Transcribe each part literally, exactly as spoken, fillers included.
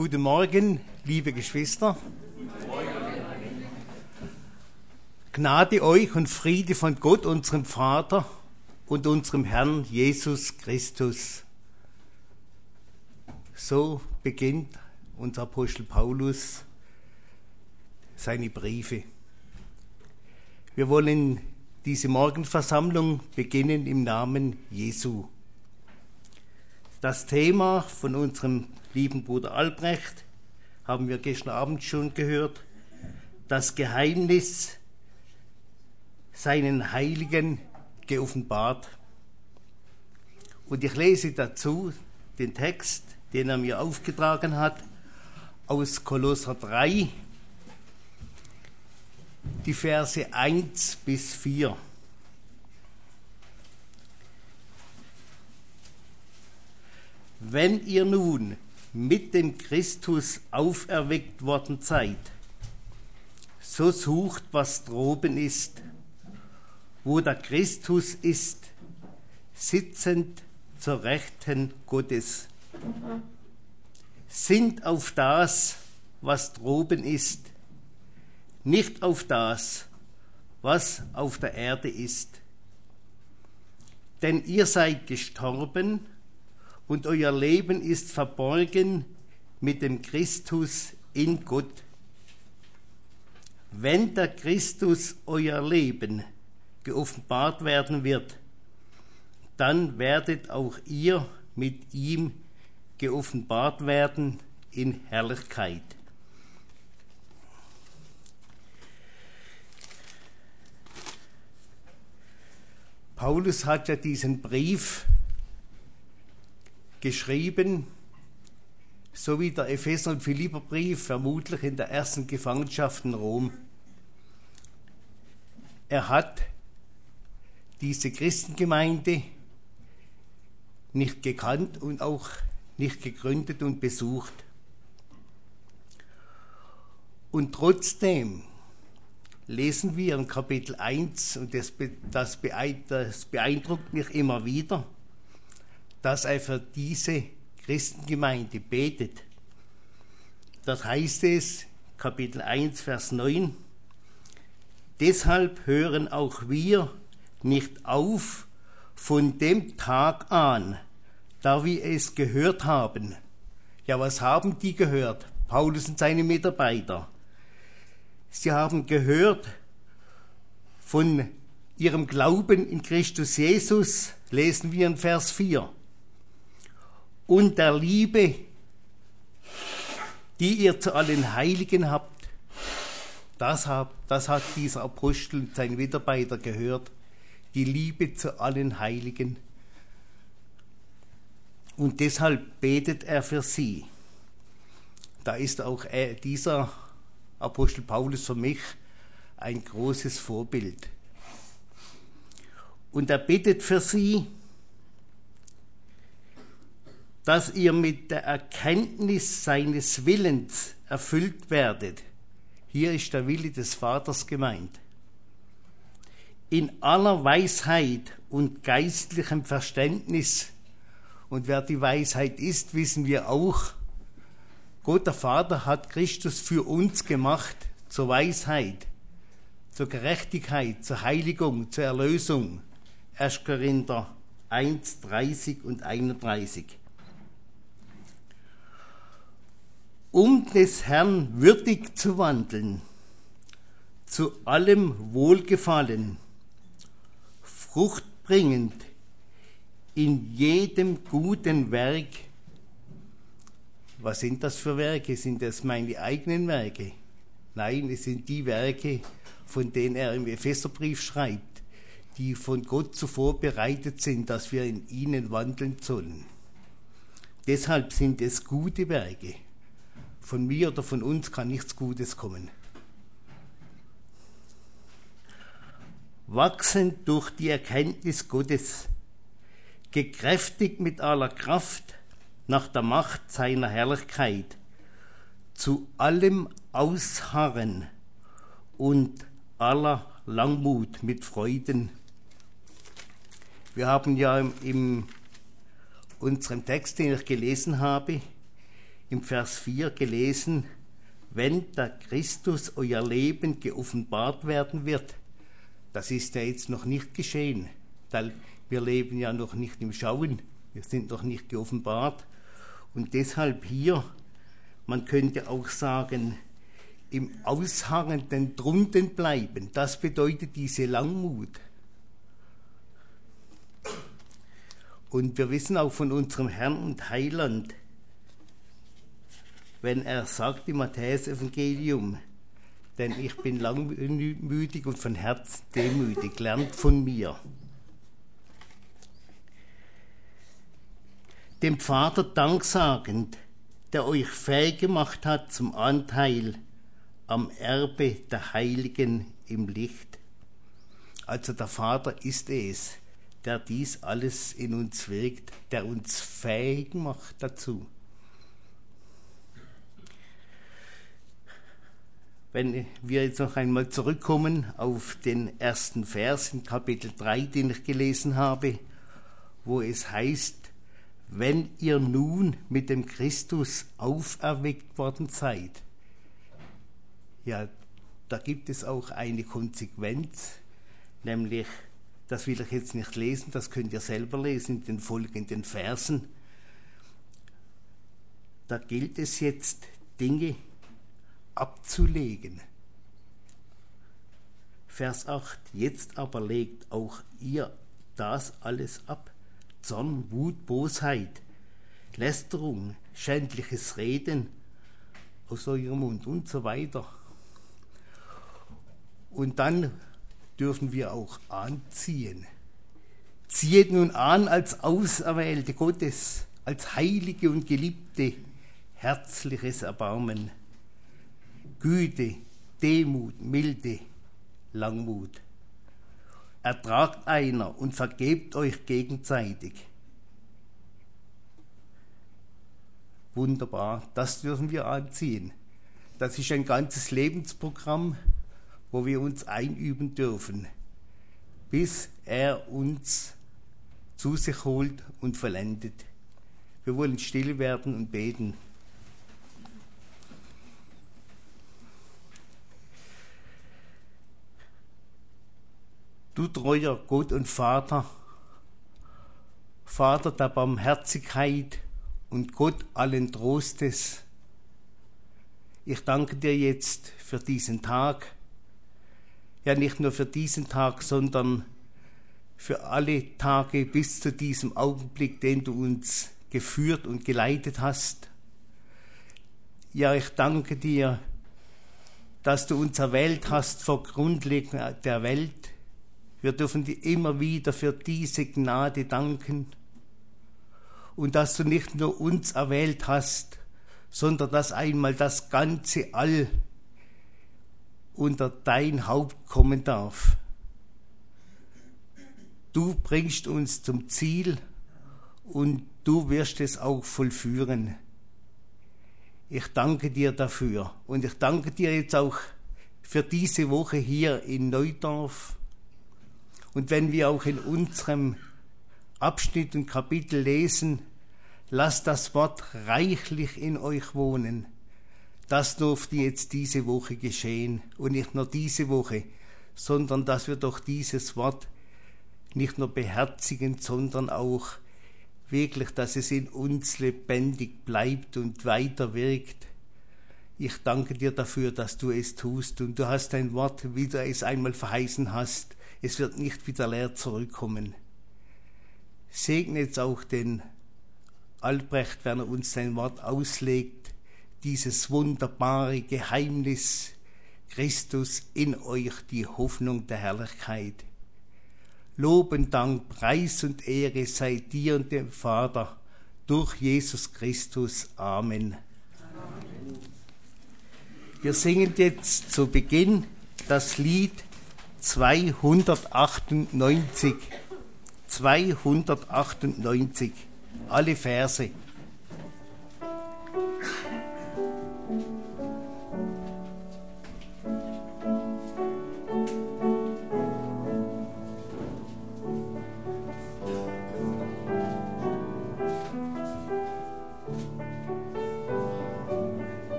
Guten Morgen, liebe Geschwister. Gnade euch und Friede von Gott, unserem Vater und unserem Herrn Jesus Christus. So beginnt unser Apostel Paulus seine Briefe. Wir wollen diese Morgenversammlung beginnen im Namen Jesu. Das Thema von unserem lieben Bruder Albrecht haben wir gestern Abend schon gehört. Das Geheimnis seinen Heiligen geoffenbart. Und ich lese dazu den Text, den er mir aufgetragen hat, aus Kolosser drei, die Verse eins bis vier. Wenn ihr nun mit dem Christus auferweckt worden seid, so sucht, was droben ist, wo der Christus ist, sitzend zur Rechten Gottes. Sinnt auf das, was droben ist, nicht auf das, was auf der Erde ist. Denn ihr seid gestorben, und euer Leben ist verborgen mit dem Christus in Gott. Wenn der Christus euer Leben geoffenbart werden wird, dann werdet auch ihr mit ihm geoffenbart werden in Herrlichkeit. Paulus hat ja diesen Brief geschrieben, so wie der Epheser- und Philipperbrief, vermutlich in der ersten Gefangenschaft in Rom. Er hat diese Christengemeinde nicht gekannt und auch nicht gegründet und besucht. Und trotzdem lesen wir in Kapitel eins, und das, das beeindruckt mich immer wieder, dass er für diese Christengemeinde betet. Das heißt es, Kapitel eins, Vers neun, deshalb hören auch wir nicht auf von dem Tag an, da wir es gehört haben. Ja, was haben die gehört? Paulus und seine Mitarbeiter. Sie haben gehört von ihrem Glauben in Christus Jesus, lesen wir in Vers vier. Und der Liebe, die ihr zu allen Heiligen habt, das hat, das hat dieser Apostel und sein Mitarbeiter gehört, die Liebe zu allen Heiligen. Und deshalb betet er für sie. Da ist auch er, dieser Apostel Paulus für mich ein großes Vorbild. Und er betet für sie, dass ihr mit der Erkenntnis seines Willens erfüllt werdet. Hier ist der Wille des Vaters gemeint. In aller Weisheit und geistlichem Verständnis. Und wer die Weisheit ist, wissen wir auch. Gott der Vater hat Christus für uns gemacht zur Weisheit, zur Gerechtigkeit, zur Heiligung, zur Erlösung. erster Korinther eins, dreißig und einunddreißig. Um des Herrn würdig zu wandeln, zu allem Wohlgefallen, fruchtbringend in jedem guten Werk. Was sind das für Werke? Sind das meine eigenen Werke? Nein, es sind die Werke, von denen er im Epheserbrief schreibt, die von Gott zuvor bereitet sind, dass wir in ihnen wandeln sollen. Deshalb sind es gute Werke. Von mir oder von uns kann nichts Gutes kommen. Wachsend durch die Erkenntnis Gottes, gekräftigt mit aller Kraft nach der Macht seiner Herrlichkeit, zu allem Ausharren und aller Langmut mit Freuden. Wir haben ja im, in unserem Text, den ich gelesen habe, im Vers vier gelesen, wenn der Christus euer Leben geoffenbart werden wird. Das ist ja jetzt noch nicht geschehen, weil wir leben ja noch nicht im Schauen, wir sind noch nicht geoffenbart. Und deshalb hier, man könnte auch sagen, im Ausharrenden drunten bleiben, das bedeutet diese Langmut. Und wir wissen auch von unserem Herrn und Heiland, wenn er sagt im Matthäus-Evangelium, denn ich bin langmütig und von Herzen demütig, lernt von mir. Dem Vater danksagend, der euch fähig gemacht hat zum Anteil am Erbe der Heiligen im Licht. Also der Vater ist es, der dies alles in uns wirkt, der uns fähig macht dazu. Wenn wir jetzt noch einmal zurückkommen auf den ersten Vers in Kapitel drei, den ich gelesen habe, wo es heißt, wenn ihr nun mit dem Christus auferweckt worden seid. Ja, da gibt es auch eine Konsequenz, nämlich, das will ich jetzt nicht lesen, das könnt ihr selber lesen in den folgenden Versen. Da gilt es jetzt, Dinge abzulegen. Vers acht, jetzt aber legt auch ihr das alles ab. Zorn, Wut, Bosheit, Lästerung, schändliches Reden aus eurem Mund und so weiter. Und dann dürfen wir auch anziehen. Zieht nun an als Auserwählte Gottes, als Heilige und Geliebte, herzliches Erbarmen, Güte, Demut, Milde, Langmut. Ertragt einer und vergebt euch gegenseitig. Wunderbar, das dürfen wir anziehen. Das ist ein ganzes Lebensprogramm, wo wir uns einüben dürfen, bis er uns zu sich holt und vollendet. Wir wollen still werden und beten. Du treuer Gott und Vater, Vater der Barmherzigkeit und Gott allen Trostes, ich danke dir jetzt für diesen Tag, ja nicht nur für diesen Tag, sondern für alle Tage bis zu diesem Augenblick, den du uns geführt und geleitet hast. Ja, ich danke dir, dass du uns erwählt hast vor Grundlegung der Welt. Wir dürfen dir immer wieder für diese Gnade danken und dass du nicht nur uns erwählt hast, sondern dass einmal das ganze All unter dein Haupt kommen darf. Du bringst uns zum Ziel und du wirst es auch vollführen. Ich danke dir dafür und ich danke dir jetzt auch für diese Woche hier in Neudorf. Und wenn wir auch in unserem Abschnitt und Kapitel lesen, lasst das Wort reichlich in euch wohnen. Das durfte jetzt diese Woche geschehen. Und nicht nur diese Woche, sondern dass wir doch dieses Wort nicht nur beherzigen, sondern auch wirklich, dass es in uns lebendig bleibt und weiter wirkt. Ich danke dir dafür, dass du es tust. Und du hast dein Wort, wie du es einmal verheißen hast, es wird nicht wieder leer zurückkommen. Segne jetzt auch den Albrecht, wenn er uns sein Wort auslegt, dieses wunderbare Geheimnis, Christus in euch, die Hoffnung der Herrlichkeit. Lob und Dank, Preis und Ehre sei dir und dem Vater durch Jesus Christus. Amen. Amen. Wir singen jetzt zu Beginn das Lied zweihundertachtundneunzig. zweihundertachtundneunzig. Alle Verse.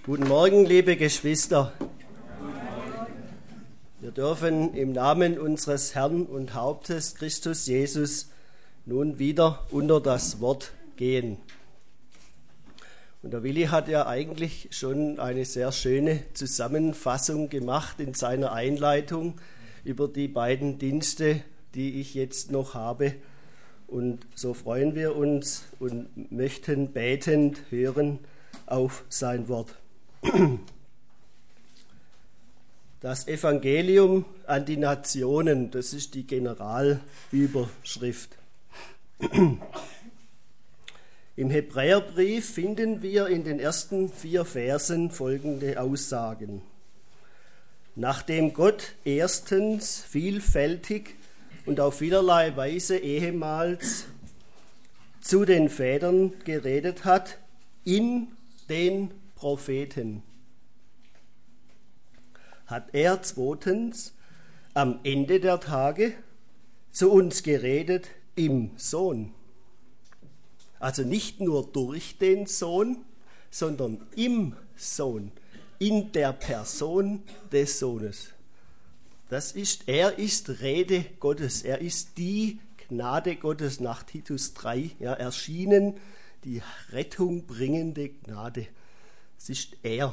Guten Morgen, liebe Geschwister. Wir dürfen im Namen unseres Herrn und Hauptes Christus Jesus nun wieder unter das Wort gehen. Und der Willi hat ja eigentlich schon eine sehr schöne Zusammenfassung gemacht in seiner Einleitung über die beiden Dienste, die ich jetzt noch habe. Und so freuen wir uns und möchten betend hören auf sein Wort. Das Evangelium an die Nationen, das ist die Generalüberschrift. Im Hebräerbrief finden wir in den ersten vier Versen folgende Aussagen. Nachdem Gott erstens vielfältig und auf vielerlei Weise ehemals zu den Vätern geredet hat, in den Propheten, hat er zweitens am Ende der Tage zu uns geredet im Sohn. Also nicht nur durch den Sohn, sondern im Sohn, in der Person des Sohnes. Das ist, er ist Rede Gottes, er ist die Gnade Gottes nach Titus drei, ja, erschienen, die Rettung bringende Gnade. Es ist er,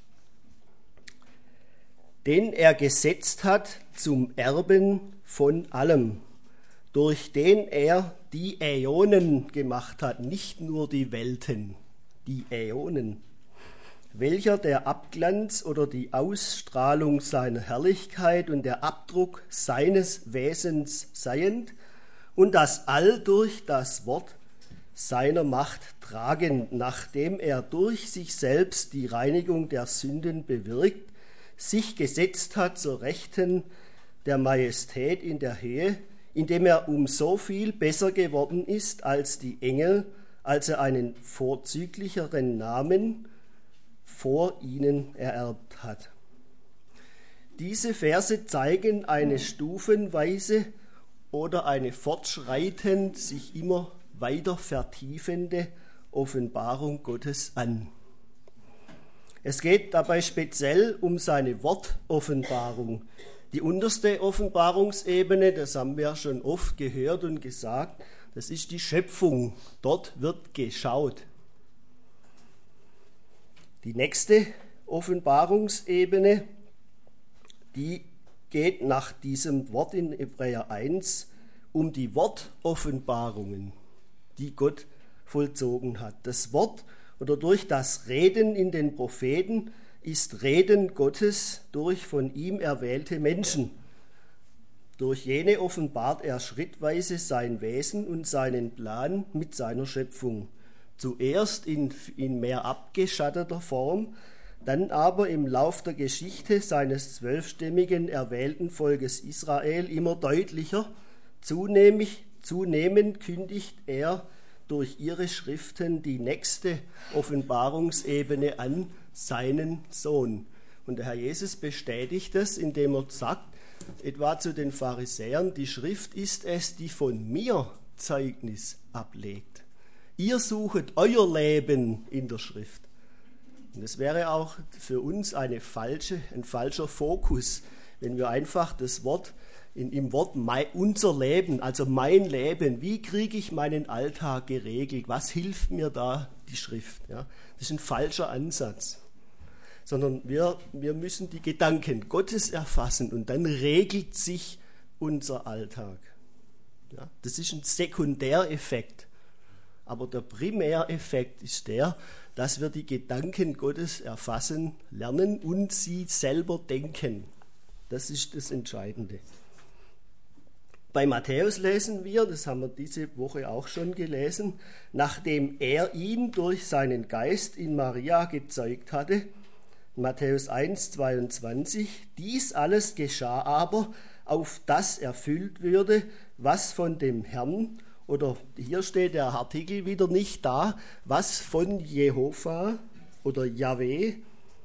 den er gesetzt hat zum Erben von allem, durch den er die Äonen gemacht hat, nicht nur die Welten, die Äonen, welcher der Abglanz oder die Ausstrahlung seiner Herrlichkeit und der Abdruck seines Wesens seiend und das All durch das Wort seiner Macht tragend, nachdem er durch sich selbst die Reinigung der Sünden bewirkt, sich gesetzt hat zur Rechten der Majestät in der Höhe, indem er um so viel besser geworden ist als die Engel, als er einen vorzüglicheren Namen vor ihnen ererbt hat. Diese Verse zeigen eine stufenweise oder eine fortschreitend sich immer weiter vertiefende Offenbarung Gottes an. Es geht dabei speziell um seine Wortoffenbarung. Die unterste Offenbarungsebene, das haben wir schon oft gehört und gesagt, das ist die Schöpfung. Dort wird geschaut. Die nächste Offenbarungsebene, die geht nach diesem Wort in Hebräer eins um die Wortoffenbarungen, die Gott vollzogen hat. Das Wort oder durch das Reden in den Propheten ist Reden Gottes durch von ihm erwählte Menschen. Durch jene offenbart er schrittweise sein Wesen und seinen Plan mit seiner Schöpfung. Zuerst in, in mehr abgeschatteter Form, dann aber im Lauf der Geschichte seines zwölfstämmigen erwählten Volkes Israel immer deutlicher. Zunehmend, zunehmend kündigt er durch ihre Schriften die nächste Offenbarungsebene an, seinen Sohn. Und der Herr Jesus bestätigt das, indem er sagt, etwa zu den Pharisäern, die Schrift ist es, die von mir Zeugnis ablegt. Ihr suchet euer Leben in der Schrift. Und das wäre auch für uns eine falsche, ein falscher Fokus, wenn wir einfach das Wort In, im Wort mein, unser Leben, also mein Leben, wie kriege ich meinen Alltag geregelt, was hilft mir da die Schrift? Ja? Das ist ein falscher Ansatz, sondern wir, wir müssen die Gedanken Gottes erfassen und dann regelt sich unser Alltag. Ja? Das ist ein Sekundäreffekt, aber der Primäreffekt ist der, dass wir die Gedanken Gottes erfassen lernen und sie selber denken. Das ist das Entscheidende. Bei Matthäus lesen wir, das haben wir diese Woche auch schon gelesen, nachdem er ihn durch seinen Geist in Maria gezeugt hatte, Matthäus eins, zweiundzwanzig, dies alles geschah aber, auf das erfüllt würde, was von dem Herrn, oder hier steht der Artikel wieder nicht da, was von Jehova oder Jahwe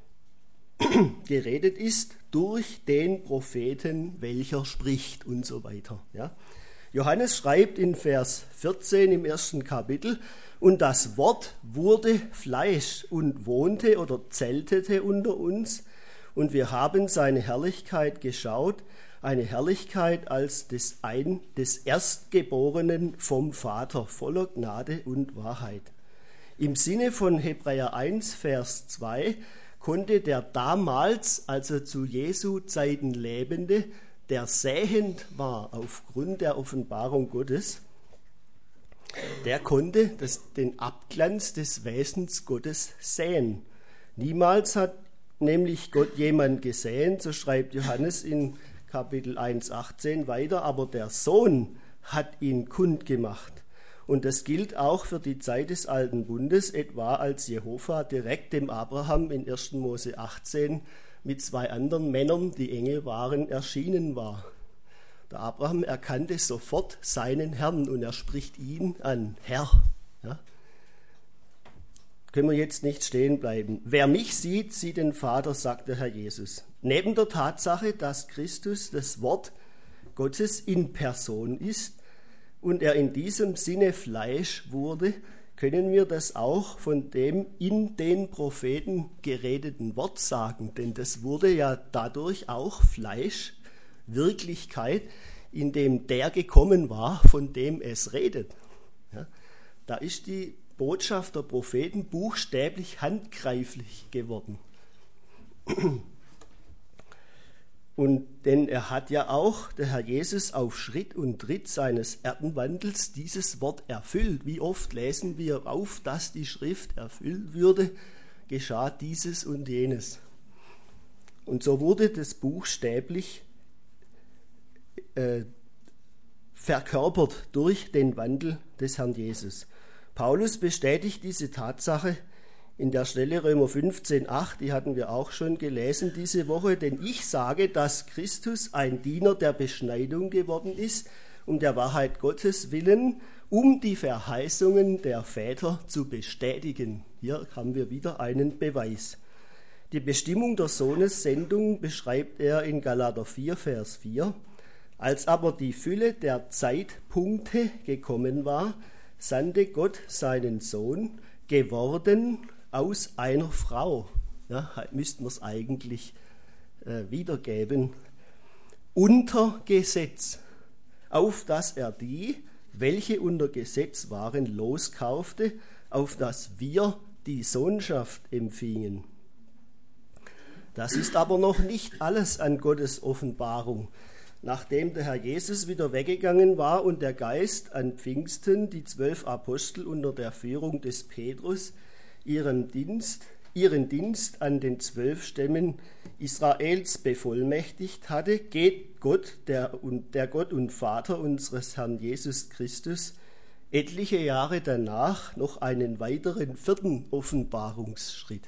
geredet ist, durch den Propheten, welcher spricht und so weiter. Ja. Johannes schreibt in Vers vierzehn im ersten Kapitel, Und das Wort wurde Fleisch und wohnte oder zeltete unter uns. Und wir haben seine Herrlichkeit geschaut, eine Herrlichkeit als des, ein, des Erstgeborenen vom Vater, voller Gnade und Wahrheit. Im Sinne von Hebräer eins, Vers zwei, konnte der damals, also zu Jesu Zeiten Lebende, der sehend war aufgrund der Offenbarung Gottes, der konnte das, den Abglanz des Wesens Gottes sehen. Niemals hat nämlich Gott jemand gesehen, so schreibt Johannes in Kapitel eins, achtzehn weiter, aber der Sohn hat ihn kundgemacht. Und das gilt auch für die Zeit des Alten Bundes, etwa als Jehova direkt dem Abraham in erster Mose achtzehn mit zwei anderen Männern, die Engel waren, erschienen war. Der Abraham erkannte sofort seinen Herrn und er spricht ihn an, Herr. Ja? Können wir jetzt nicht stehen bleiben. Wer mich sieht, sieht den Vater, sagt der Herr Jesus. Neben der Tatsache, dass Christus das Wort Gottes in Person ist und er in diesem Sinne Fleisch wurde, können wir das auch von dem in den Propheten geredeten Wort sagen. Denn das wurde ja dadurch auch Fleisch, Wirklichkeit, in dem der gekommen war, von dem es redet. Ja, da ist die Botschaft der Propheten buchstäblich handgreiflich geworden. Und denn er hat ja auch, der Herr Jesus, auf Schritt und Tritt seines Erdenwandels dieses Wort erfüllt. Wie oft lesen wir, auf dass die Schrift erfüllt würde, geschah dieses und jenes. Und so wurde das buchstäblich äh, verkörpert durch den Wandel des Herrn Jesus. Paulus bestätigt diese Tatsache in der Stelle Römer fünfzehn, acht, die hatten wir auch schon gelesen diese Woche, denn ich sage, dass Christus ein Diener der Beschneidung geworden ist, um der Wahrheit Gottes willen, um die Verheißungen der Väter zu bestätigen. Hier haben wir wieder einen Beweis. Die Bestimmung der Sohnessendung beschreibt er in Galater vier, Vers vier. Als aber die Fülle der Zeitpunkte gekommen war, sandte Gott seinen Sohn, geworden aus einer Frau, ja, müssten wir es eigentlich äh, wiedergeben, unter Gesetz, auf dass er die, welche unter Gesetz waren, loskaufte, auf dass wir die Sohnschaft empfingen. Das ist aber noch nicht alles an Gottes Offenbarung. Nachdem der Herr Jesus wieder weggegangen war und der Geist an Pfingsten die zwölf Apostel unter der Führung des Petrus ihren Dienst, ihren Dienst an den zwölf Stämmen Israels bevollmächtigt hatte, geht Gott, der, der Gott und Vater unseres Herrn Jesus Christus, etliche Jahre danach noch einen weiteren vierten Offenbarungsschritt.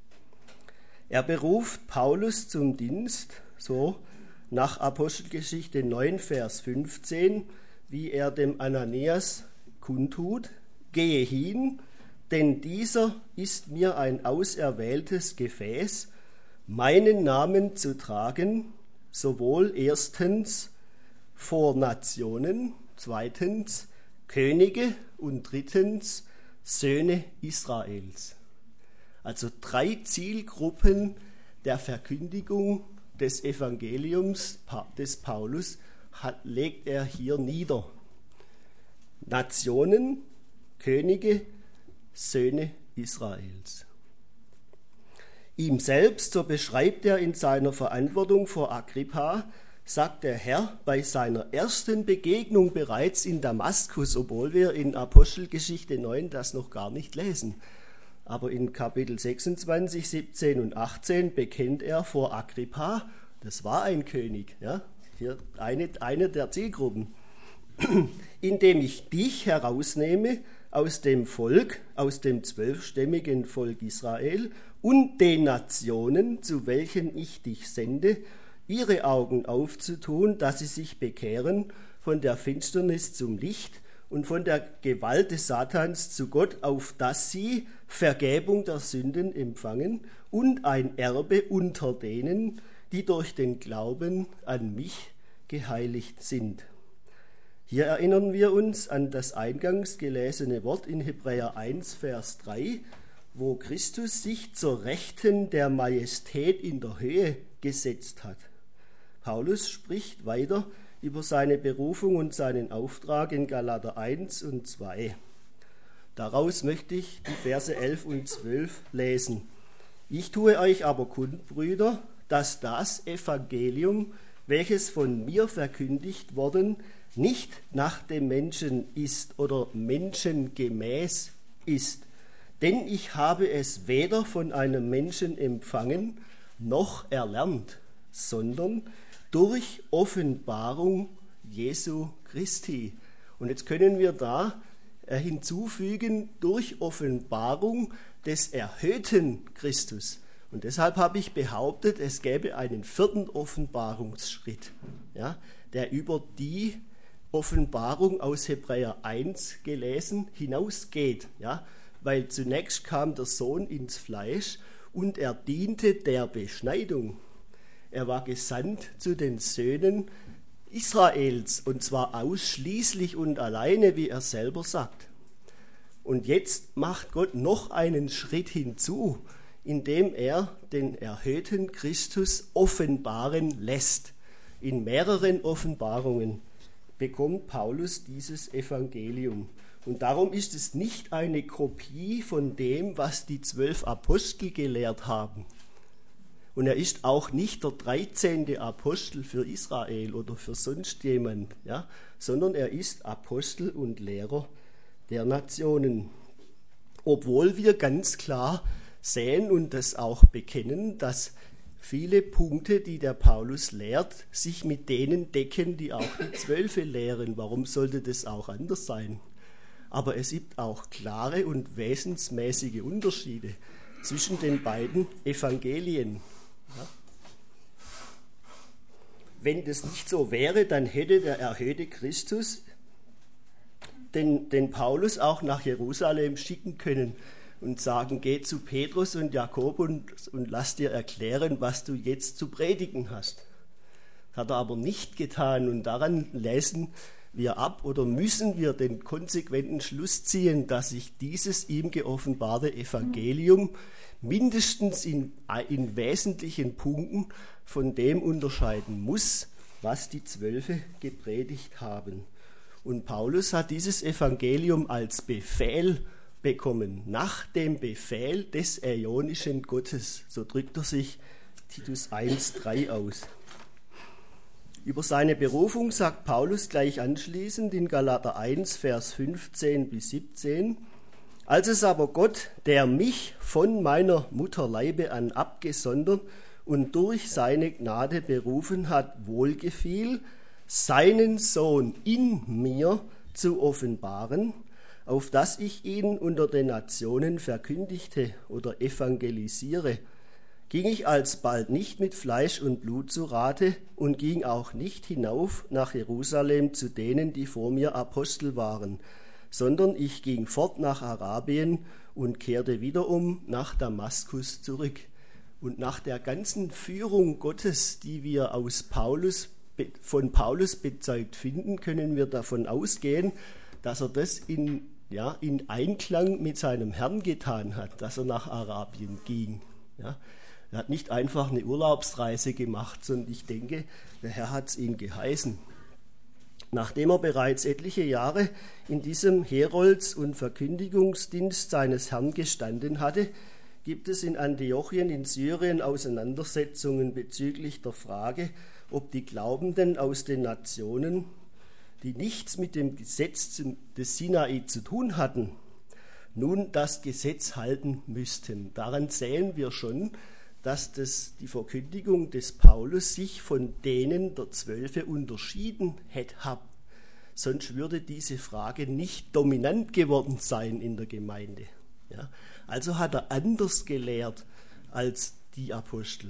Er beruft Paulus zum Dienst, so nach Apostelgeschichte neun, Vers fünfzehn, wie er dem Ananias kundtut, gehe hin, denn dieser ist mir ein auserwähltes Gefäß, meinen Namen zu tragen, sowohl erstens vor Nationen, zweitens Könige und drittens Söhne Israels. Also drei Zielgruppen der Verkündigung des Evangeliums des Paulus hat, legt er hier nieder. Nationen, Könige, Söhne Israels. Ihm selbst, so beschreibt er in seiner Verantwortung vor Agrippa, sagt der Herr bei seiner ersten Begegnung bereits in Damaskus, obwohl wir in Apostelgeschichte neun das noch gar nicht lesen. Aber in Kapitel sechsundzwanzig, siebzehn und achtzehn bekennt er vor Agrippa, das war ein König, ja, hier eine, eine der Zielgruppen, indem ich dich herausnehme aus dem Volk, aus dem zwölfstämmigen Volk Israel und den Nationen, zu welchen ich dich sende, ihre Augen aufzutun, dass sie sich bekehren von der Finsternis zum Licht und von der Gewalt des Satans zu Gott, auf dass sie Vergebung der Sünden empfangen und ein Erbe unter denen, die durch den Glauben an mich geheiligt sind. Hier erinnern wir uns an das eingangs gelesene Wort in Hebräer eins, Vers drei, wo Christus sich zur Rechten der Majestät in der Höhe gesetzt hat. Paulus spricht weiter über seine Berufung und seinen Auftrag in Galater eins und zwei. Daraus möchte ich die Verse elf und zwölf lesen. Ich tue euch aber kund, Brüder, dass das Evangelium, welches von mir verkündigt worden, nicht nach dem Menschen ist oder menschengemäß ist. Denn ich habe es weder von einem Menschen empfangen, noch erlernt, sondern durch Offenbarung Jesu Christi. Und jetzt können wir da hinzufügen, durch Offenbarung des erhöhten Christus. Und deshalb habe ich behauptet, es gäbe einen vierten Offenbarungsschritt, ja, der über die Offenbarung aus Hebräer eins gelesen hinausgeht. Ja, weil zunächst kam der Sohn ins Fleisch und er diente der Beschneidung. Er war gesandt zu den Söhnen Israels, und zwar ausschließlich und alleine, wie er selber sagt. Und jetzt macht Gott noch einen Schritt hinzu, indem er den erhöhten Christus offenbaren lässt. In mehreren Offenbarungen bekommt Paulus dieses Evangelium. Und darum ist es nicht eine Kopie von dem, was die zwölf Apostel gelehrt haben. Und er ist auch nicht der dreizehnte Apostel für Israel oder für sonst jemand, ja, sondern er ist Apostel und Lehrer der Nationen. Obwohl wir ganz klar sehen und das auch bekennen, dass viele Punkte, die der Paulus lehrt, sich mit denen decken, die auch die Zwölfe lehren. Warum sollte das auch anders sein? Aber es gibt auch klare und wesensmäßige Unterschiede zwischen den beiden Evangelien. Ja. Wenn das nicht so wäre, dann hätte der erhöhte Christus den, den Paulus auch nach Jerusalem schicken können und sagen, geh zu Petrus und Jakob und, und lass dir erklären, was du jetzt zu predigen hast. Hat er aber nicht getan, und daran lesen wir ab oder müssen wir den konsequenten Schluss ziehen, dass sich dieses ihm geoffenbarte Evangelium mindestens in, in wesentlichen Punkten von dem unterscheiden muss, was die Zwölfe gepredigt haben. Und Paulus hat dieses Evangelium als Befehl bekommen, nach dem Befehl des äonischen Gottes. So drückt er sich Titus eins drei aus. Über seine Berufung sagt Paulus gleich anschließend in Galater eins, Vers fünfzehn bis siebzehn, als es aber Gott, der mich von meiner Mutterleibe an abgesondert und durch seine Gnade berufen hat, wohlgefiel, seinen Sohn in mir zu offenbaren, auf dass ich ihn unter den Nationen verkündigte oder evangelisiere, ging ich alsbald nicht mit Fleisch und Blut zu Rate und ging auch nicht hinauf nach Jerusalem zu denen, die vor mir Apostel waren, sondern ich ging fort nach Arabien und kehrte wiederum nach Damaskus zurück. Und nach der ganzen Führung Gottes, die wir aus Paulus, von Paulus bezeugt finden, können wir davon ausgehen, dass er das in, ja, in Einklang mit seinem Herrn getan hat, dass er nach Arabien ging. Ja. Er hat nicht einfach eine Urlaubsreise gemacht, sondern ich denke, der Herr hat es ihm geheißen. Nachdem er bereits etliche Jahre in diesem Herolds- und Verkündigungsdienst seines Herrn gestanden hatte, gibt es in Antiochien in Syrien Auseinandersetzungen bezüglich der Frage, ob die Glaubenden aus den Nationen, die nichts mit dem Gesetz des Sinai zu tun hatten, nun das Gesetz halten müssten. Daran sehen wir schon, dass das, die Verkündigung des Paulus sich von denen der Zwölfe unterschieden hätte. Sonst würde diese Frage nicht dominant geworden sein in der Gemeinde. Ja, also hat er anders gelehrt als die Apostel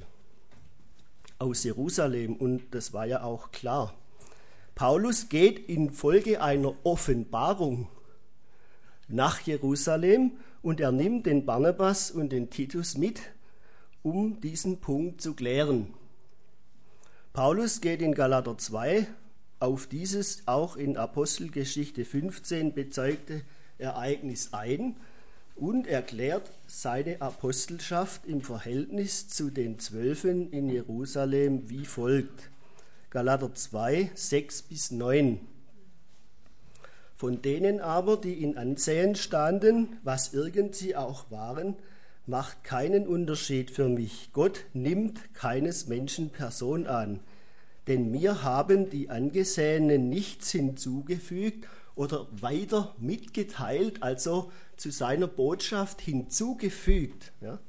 aus Jerusalem, und das war ja auch klar. Paulus geht infolge einer Offenbarung nach Jerusalem und er nimmt den Barnabas und den Titus mit, um diesen Punkt zu klären. Paulus geht in Galater zwei auf dieses auch in Apostelgeschichte fünfzehn bezeugte Ereignis ein und erklärt seine Apostelschaft im Verhältnis zu den Zwölfen in Jerusalem wie folgt. Galater zwei, sechs bis neun. Von denen aber, die in Ansehen standen, was irgend sie auch waren, macht keinen Unterschied für mich. Gott nimmt keines Menschen Person an. Denn mir haben die Angesehenen nichts hinzugefügt oder weiter mitgeteilt, also zu seiner Botschaft hinzugefügt, ja?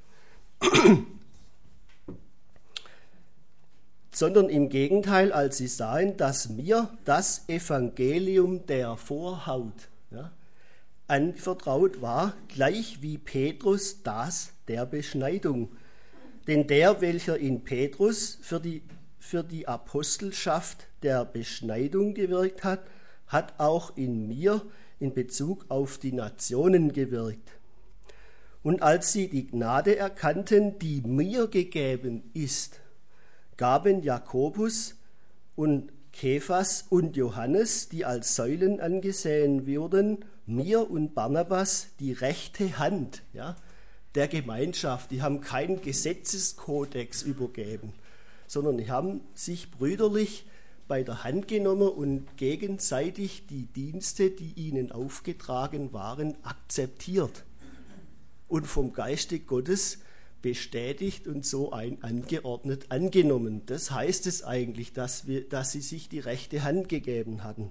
Sondern im Gegenteil, als sie sahen, dass mir das Evangelium der Vorhaut, ja, anvertraut war, gleich wie Petrus das der Beschneidung. Denn der, welcher in Petrus für die, für die Apostelschaft der Beschneidung gewirkt hat, hat auch in mir in Bezug auf die Nationen gewirkt. Und als sie die Gnade erkannten, die mir gegeben ist, gaben Jakobus und Kephas und Johannes, die als Säulen angesehen wurden, mir und Barnabas die rechte Hand, ja, der Gemeinschaft. Die haben keinen Gesetzeskodex übergeben, sondern die haben sich brüderlich bei der Hand genommen und gegenseitig die Dienste, die ihnen aufgetragen waren, akzeptiert und vom Geiste Gottes bestätigt und so ein angeordnet angenommen. Das heißt es eigentlich, dass, wir, dass sie sich die rechte Hand gegeben hatten.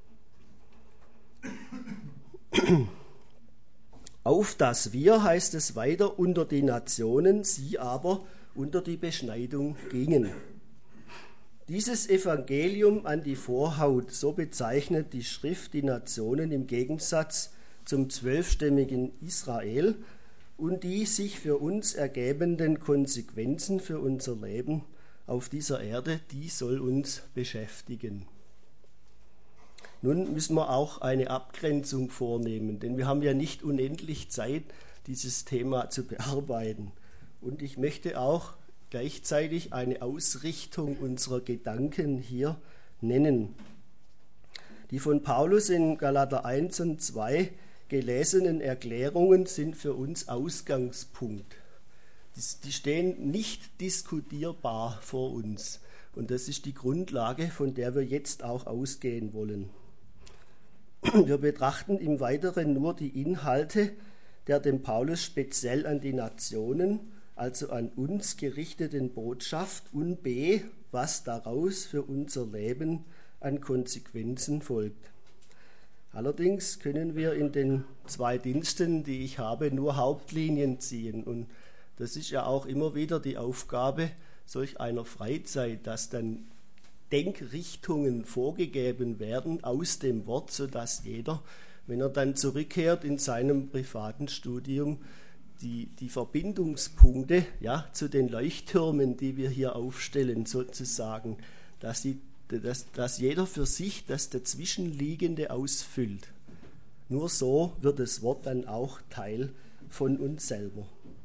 Auf das wir, heißt es weiter, unter die Nationen, sie aber unter die Beschneidung gingen. Dieses Evangelium an die Vorhaut, so bezeichnet die Schrift die Nationen im Gegensatz zum zwölfstämmigen Israel und die sich für uns ergebenden Konsequenzen für unser Leben auf dieser Erde, die soll uns beschäftigen. Nun müssen wir auch eine Abgrenzung vornehmen, denn wir haben ja nicht unendlich Zeit, dieses Thema zu bearbeiten. Und ich möchte auch gleichzeitig eine Ausrichtung unserer Gedanken hier nennen. Die von Paulus in Galater eins und zwei gelesenen Erklärungen sind für uns Ausgangspunkt. Die stehen nicht diskutierbar vor uns. Und das ist die Grundlage, von der wir jetzt auch ausgehen wollen. Wir betrachten im Weiteren nur die Inhalte der dem Paulus speziell an die Nationen, also an uns gerichteten Botschaft und b, was daraus für unser Leben an Konsequenzen folgt. Allerdings können wir in den zwei Diensten, die ich habe, nur Hauptlinien ziehen. Und das ist ja auch immer wieder die Aufgabe solch einer Freizeit, dass dann Denkrichtungen vorgegeben werden aus dem Wort, sodass jeder, wenn er dann zurückkehrt in seinem privaten Studium, die, die Verbindungspunkte, ja, zu den Leuchttürmen, die wir hier aufstellen, sozusagen, dass, die, dass, dass jeder für sich das Dazwischenliegende ausfüllt. Nur so wird das Wort dann auch Teil von uns selber.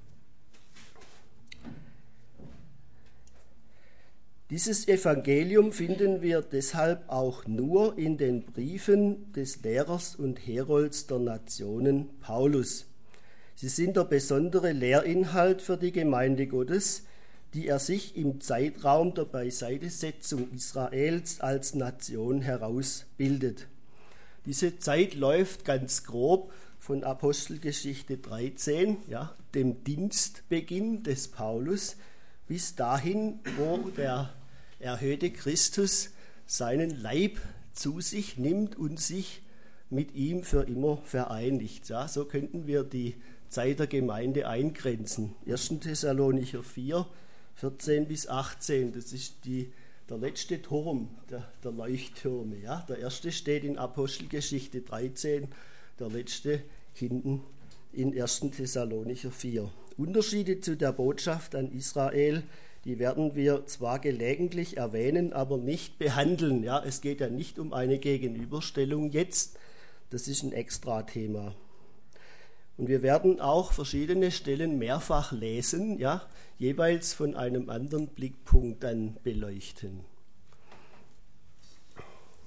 Dieses Evangelium finden wir deshalb auch nur in den Briefen des Lehrers und Herolds der Nationen Paulus. Sie sind der besondere Lehrinhalt für die Gemeinde Gottes, die er sich im Zeitraum der Beiseitesetzung Israels als Nation herausbildet. Diese Zeit läuft ganz grob von Apostelgeschichte dreizehn, ja, dem Dienstbeginn des Paulus, bis dahin, wo der erhöhte Christus seinen Leib zu sich nimmt und sich mit ihm für immer vereinigt. Ja, so könnten wir die Zeit der Gemeinde eingrenzen. erster Thessalonicher vier, vierzehn bis achtzehn, das ist die, der letzte Turm der, der Leuchttürme. Ja. Der erste steht in Apostelgeschichte dreizehn, der letzte hinten in erster Thessalonicher vier. Unterschiede zu der Botschaft an Israel, die werden wir zwar gelegentlich erwähnen, aber nicht behandeln. Ja, es geht ja nicht um eine Gegenüberstellung jetzt, das ist ein Extra-Thema. Und wir werden auch verschiedene Stellen mehrfach lesen, ja, jeweils von einem anderen Blickpunkt dann beleuchten.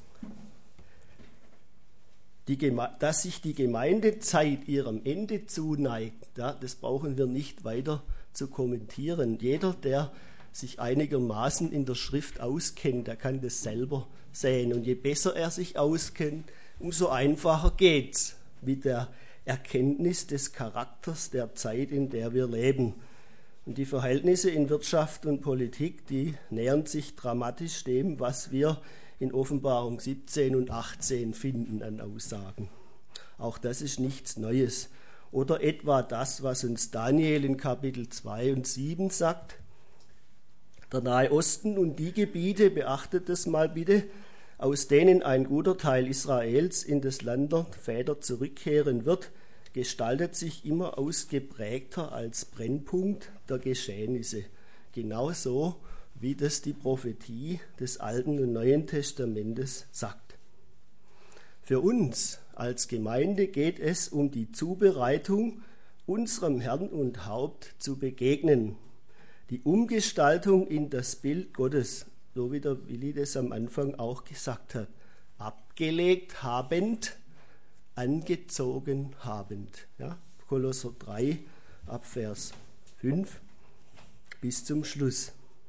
Die Geme- dass sich die Gemeindezeit ihrem Ende zuneigt, ja, das brauchen wir nicht weiter zu kommentieren. Jeder, der sich einigermaßen in der Schrift auskennt, der kann das selber sehen. Und je besser er sich auskennt, umso einfacher geht's mit der Erkenntnis des Charakters der Zeit, in der wir leben. Und die Verhältnisse in Wirtschaft und Politik, die nähern sich dramatisch dem, was wir in Offenbarung siebzehn und achtzehn finden an Aussagen. Auch das ist nichts Neues. Oder etwa das, was uns Daniel in Kapitel zwei und sieben sagt. Der Nahe Osten und die Gebiete, beachtet das mal bitte, aus denen ein guter Teil Israels in das Land der Väter zurückkehren wird, gestaltet sich immer ausgeprägter als Brennpunkt der Geschehnisse. Genauso wie das die Prophetie des Alten und Neuen Testamentes sagt. Für uns als Gemeinde geht es um die Zubereitung, unserem Herrn und Haupt zu begegnen. Die Umgestaltung in das Bild Gottes, so wie der Willi das am Anfang auch gesagt hat. Abgelegt habend, angezogen habend. Ja, Kolosser drei, ab Vers fünf bis zum Schluss.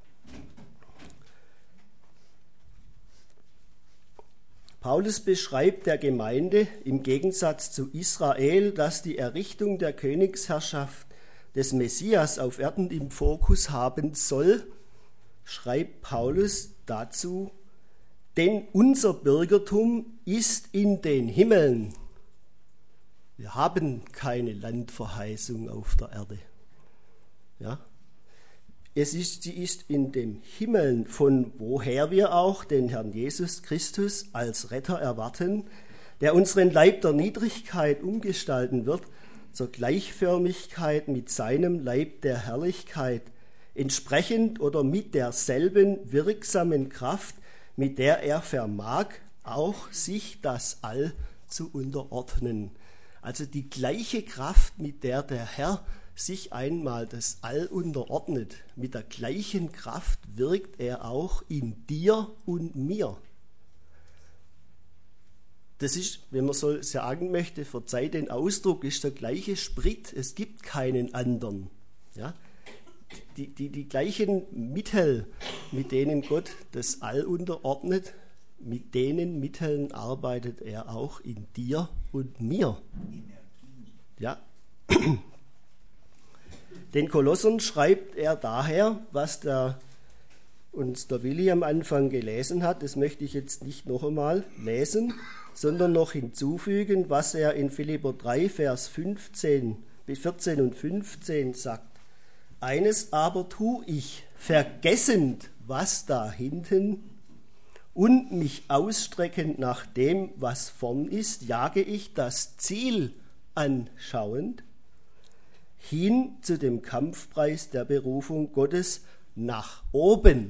Paulus beschreibt der Gemeinde im Gegensatz zu Israel, dass die Errichtung der Königsherrschaft des Messias auf Erden im Fokus haben soll, schreibt Paulus dazu, denn unser Bürgertum ist in den Himmeln. Wir haben keine Landverheißung auf der Erde. Ja? Es ist, sie ist in den Himmeln, von woher wir auch den Herrn Jesus Christus als Retter erwarten, der unseren Leib der Niedrigkeit umgestalten wird, zur Gleichförmigkeit mit seinem Leib der Herrlichkeit, entsprechend oder mit derselben wirksamen Kraft, mit der er vermag, auch sich das All zu unterordnen. Also die gleiche Kraft, mit der der Herr sich einmal das All unterordnet, mit der gleichen Kraft wirkt er auch in dir und mir. Das ist, wenn man so sagen möchte, verzeiht den Ausdruck, ist der gleiche Sprit, es gibt keinen anderen. Ja? Die, die, die gleichen Mittel, mit denen Gott das All unterordnet, mit denen Mitteln arbeitet er auch in dir und mir. Ja. Den Kolossern schreibt er daher, was der, uns der Willi am Anfang gelesen hat, das möchte ich jetzt nicht noch einmal lesen, sondern noch hinzufügen, was er in Philipper drei, Vers fünfzehn, vierzehn und fünfzehn sagt. Eines aber tu ich, vergessend, was da hinten und mich ausstreckend nach dem, was vorn ist, jage ich das Ziel anschauend, hin zu dem Kampfpreis der Berufung Gottes nach oben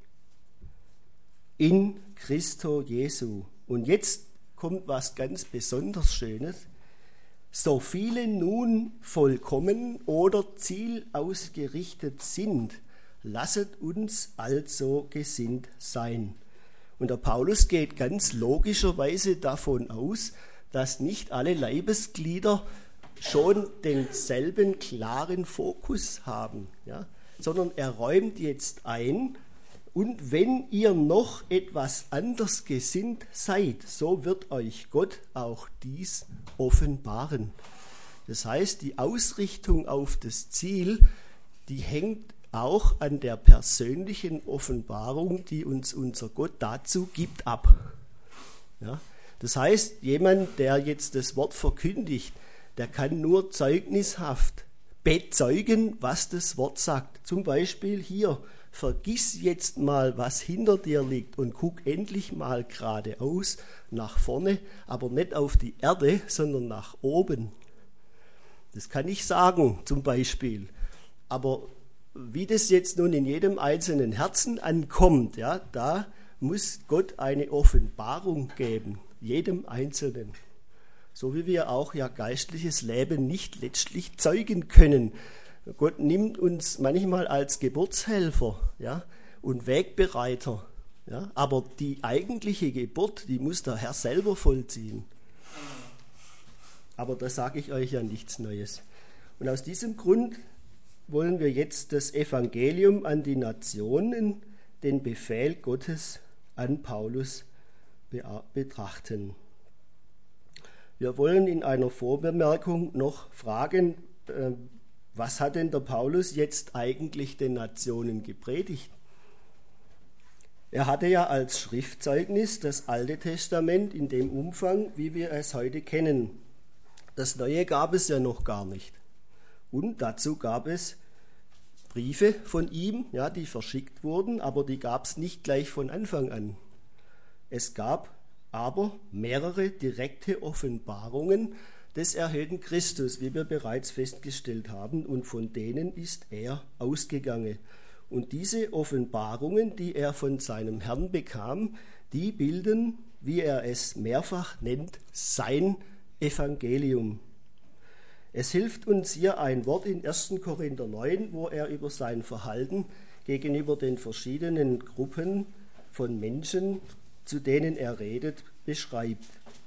in Christo Jesu. Und jetzt kommt was ganz besonders Schönes. So viele nun vollkommen oder zielausgerichtet sind, lasset uns also gesinnt sein. Und der Paulus geht ganz logischerweise davon aus, dass nicht alle Leibesglieder schon denselben klaren Fokus haben, ja? Sondern er räumt jetzt ein, und wenn ihr noch etwas anders gesinnt seid, so wird euch Gott auch dies offenbaren. Das heißt, die Ausrichtung auf das Ziel, die hängt auch an der persönlichen Offenbarung, die uns unser Gott dazu gibt, ab. Ja? Das heißt, jemand, der jetzt das Wort verkündigt, der kann nur zeugnishaft bezeugen, was das Wort sagt. Zum Beispiel hier, vergiss jetzt mal, was hinter dir liegt und guck endlich mal geradeaus nach vorne, aber nicht auf die Erde, sondern nach oben. Das kann ich sagen, zum Beispiel. Aber wie das jetzt nun in jedem einzelnen Herzen ankommt, ja, da muss Gott eine Offenbarung geben, jedem Einzelnen. So wie wir auch ja geistliches Leben nicht letztlich zeugen können. Gott nimmt uns manchmal als Geburtshelfer, ja, und Wegbereiter. Ja, aber die eigentliche Geburt, die muss der Herr selber vollziehen. Aber da sage ich euch ja nichts Neues. Und aus diesem Grund wollen wir jetzt das Evangelium an die Nationen, den Befehl Gottes an Paulus betrachten. Wir wollen in einer Vorbemerkung noch fragen, was hat denn der Paulus jetzt eigentlich den Nationen gepredigt? Er hatte ja als Schriftzeugnis das Alte Testament in dem Umfang, wie wir es heute kennen. Das Neue gab es ja noch gar nicht. Und dazu gab es Briefe von ihm, ja, die verschickt wurden, aber die gab es nicht gleich von Anfang an. Es gab aber mehrere direkte Offenbarungen des erhöhten Christus, wie wir bereits festgestellt haben, und von denen ist er ausgegangen. Und diese Offenbarungen, die er von seinem Herrn bekam, die bilden, wie er es mehrfach nennt, sein Evangelium. Es hilft uns hier ein Wort in ersten Korinther neun, wo er über sein Verhalten gegenüber den verschiedenen Gruppen von Menschen, zu denen er redet, beschreibt.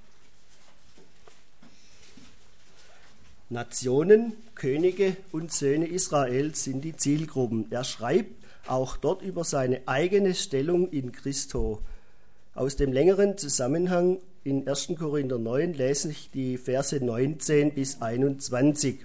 Nationen, Könige und Söhne Israels sind die Zielgruppen. Er schreibt auch dort über seine eigene Stellung in Christo. Aus dem längeren Zusammenhang in ersten Korinther neun lese ich die Verse neunzehn bis einundzwanzig.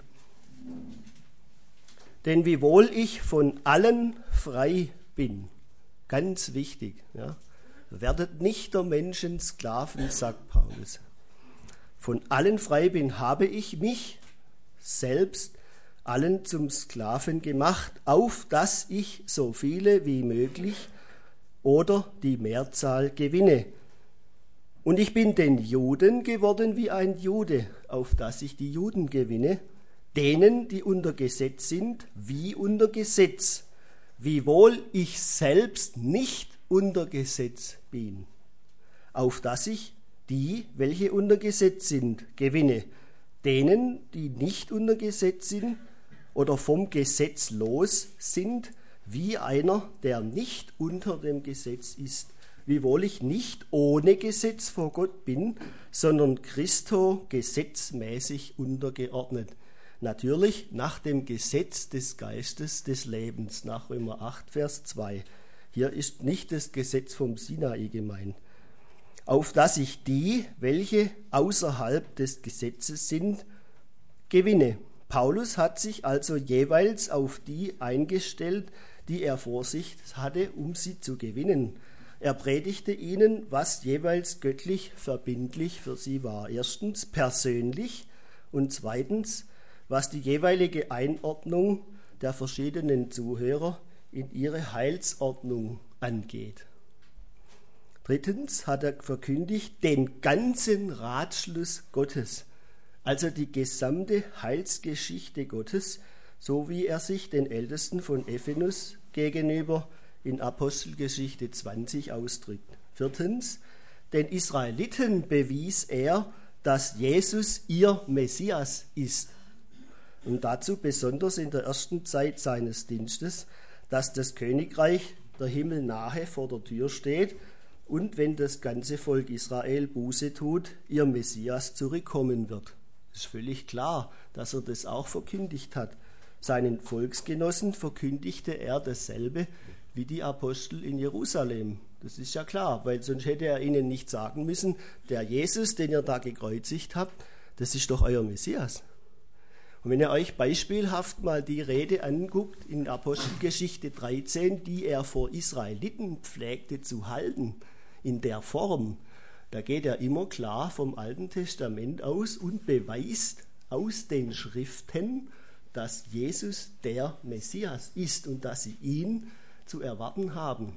Denn wiewohl ich von allen frei bin, ganz wichtig, ja, werdet nicht der Menschen Sklaven, sagt Paulus. Von allen frei bin, habe ich mich selbst allen zum Sklaven gemacht, auf dass ich so viele wie möglich oder die Mehrzahl gewinne. Und ich bin den Juden geworden wie ein Jude, auf dass ich die Juden gewinne, denen, die unter Gesetz sind, wie unter Gesetz, wiewohl ich selbst nicht unter Gesetz bin, auf dass ich die, welche unter Gesetz sind, gewinne, denen, die nicht unter Gesetz sind oder vom Gesetz los sind, wie einer, der nicht unter dem Gesetz ist, wiewohl ich nicht ohne Gesetz vor Gott bin, sondern Christo gesetzmäßig untergeordnet. Natürlich nach dem Gesetz des Geistes des Lebens, nach Römer acht, Vers zwei. Hier ist nicht das Gesetz vom Sinai gemeint. Auf dass ich die, welche außerhalb des Gesetzes sind, gewinne. Paulus hat sich also jeweils auf die eingestellt, die er vor sich hatte, um sie zu gewinnen. Er predigte ihnen, was jeweils göttlich verbindlich für sie war. Erstens persönlich und zweitens, was die jeweilige Einordnung der verschiedenen Zuhörer in ihre Heilsordnung angeht. Drittens hat er verkündigt den ganzen Ratschluss Gottes, also die gesamte Heilsgeschichte Gottes, so wie er sich den Ältesten von Ephesus gegenüber in Apostelgeschichte zwanzig ausdrückt. Viertens, den Israeliten bewies er, dass Jesus ihr Messias ist. Und dazu besonders in der ersten Zeit seines Dienstes, dass das Königreich der Himmel nahe vor der Tür steht und wenn das ganze Volk Israel Buße tut, ihr Messias zurückkommen wird. Es ist völlig klar, dass er das auch verkündigt hat. Seinen Volksgenossen verkündigte er dasselbe wie die Apostel in Jerusalem. Das ist ja klar, weil sonst hätte er ihnen nicht sagen müssen, der Jesus, den ihr da gekreuzigt habt, das ist doch euer Messias. Und wenn ihr euch beispielhaft mal die Rede anguckt in Apostelgeschichte dreizehn, die er vor Israeliten pflegte zu halten, in der Form, da geht er immer klar vom Alten Testament aus und beweist aus den Schriften, dass Jesus der Messias ist und dass sie ihn zu erwarten haben.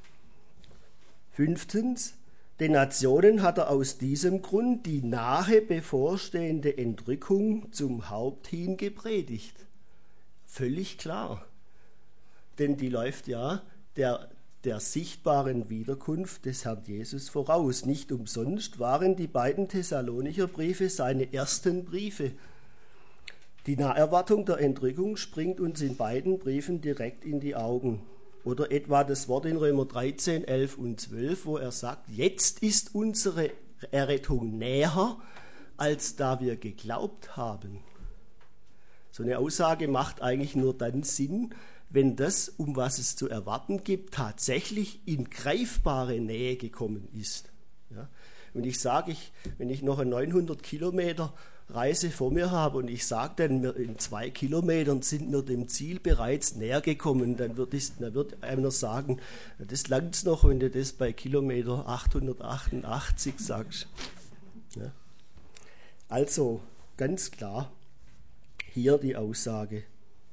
Fünftens, den Nationen hat er aus diesem Grund die nahe bevorstehende Entrückung zum Haupt hin gepredigt. Völlig klar. Denn die läuft ja der, der sichtbaren Wiederkunft des Herrn Jesus voraus. Nicht umsonst waren die beiden Thessalonicher Briefe seine ersten Briefe. Die Naherwartung der Entrückung springt uns in beiden Briefen direkt in die Augen. Oder etwa das Wort in Römer dreizehn, elf und zwölf, wo er sagt, jetzt ist unsere Errettung näher, als da wir geglaubt haben. So eine Aussage macht eigentlich nur dann Sinn, wenn das, um was es zu erwarten gibt, tatsächlich in greifbare Nähe gekommen ist. Ja? Und ich sage, ich, wenn ich noch eine neunhundert Kilometer Reise vor mir habe und ich sage dann, in zwei Kilometern sind wir dem Ziel bereits näher gekommen, dann wird, ich, dann wird einer sagen, das langt noch, wenn du das bei Kilometer achthundertachtundachtzig sagst. Ja? Also ganz klar hier die Aussage.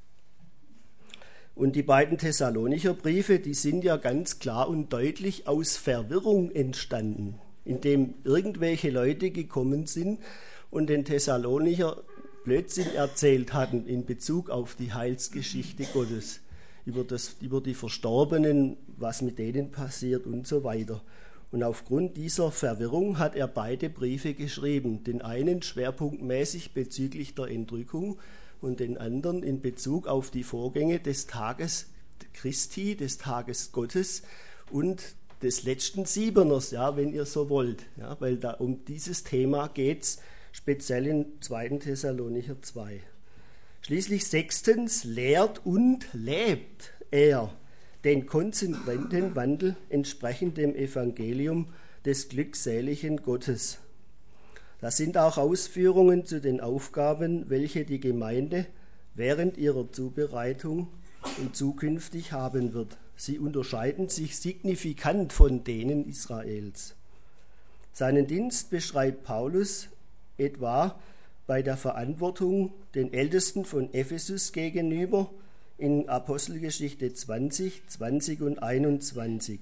Und die beiden Thessalonicher Briefe, die sind ja ganz klar und deutlich aus Verwirrung entstanden, indem irgendwelche Leute gekommen sind und den Thessalonicher Blödsinn erzählt hatten in Bezug auf die Heilsgeschichte Gottes, über, das, über die Verstorbenen, was mit denen passiert und so weiter. Und aufgrund dieser Verwirrung hat er beide Briefe geschrieben, den einen schwerpunktmäßig bezüglich der Entrückung und den anderen in Bezug auf die Vorgänge des Tages Christi, des Tages Gottes und des letzten Siebeners, ja, wenn ihr so wollt, ja, weil da um dieses Thema geht es, speziell in zweiten Thessalonicher zwei. Schließlich sechstens, lehrt und lebt er den konsequenten Wandel entsprechend dem Evangelium des glückseligen Gottes. Das sind auch Ausführungen zu den Aufgaben, welche die Gemeinde während ihrer Zubereitung und zukünftig haben wird. Sie unterscheiden sich signifikant von denen Israels. Seinen Dienst beschreibt Paulus etwa bei der Verantwortung den Ältesten von Ephesus gegenüber in Apostelgeschichte zwanzig, zwanzig und einundzwanzig.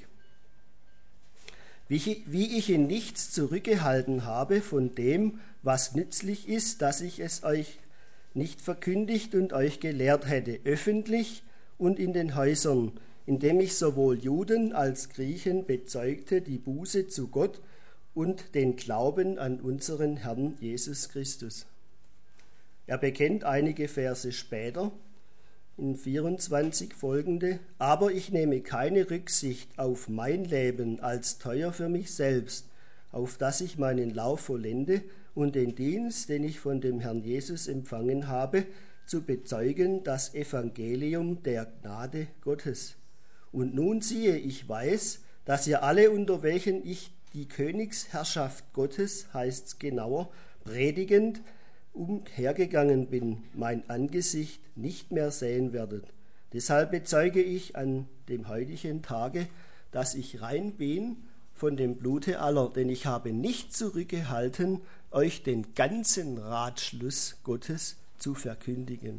Wie ich, wie ich in nichts zurückgehalten habe von dem, was nützlich ist, dass ich es euch nicht verkündigt und euch gelehrt hätte, öffentlich und in den Häusern, indem ich sowohl Juden als Griechen bezeugte die Buße zu Gott und den Glauben an unseren Herrn Jesus Christus. Er bekennt einige Verse später, in vierundzwanzig folgende, aber ich nehme keine Rücksicht auf mein Leben als teuer für mich selbst, auf dass ich meinen Lauf vollende und den Dienst, den ich von dem Herrn Jesus empfangen habe, zu bezeugen, das Evangelium der Gnade Gottes. Und nun siehe, ich weiß, dass ihr alle, unter welchen ich die Königsherrschaft Gottes, heißt's genauer, predigend, umhergegangen bin, mein Angesicht nicht mehr sehen werdet. Deshalb bezeuge ich an dem heutigen Tage, dass ich rein bin von dem Blute aller, denn ich habe nicht zurückgehalten, euch den ganzen Ratschluss Gottes zu verkündigen.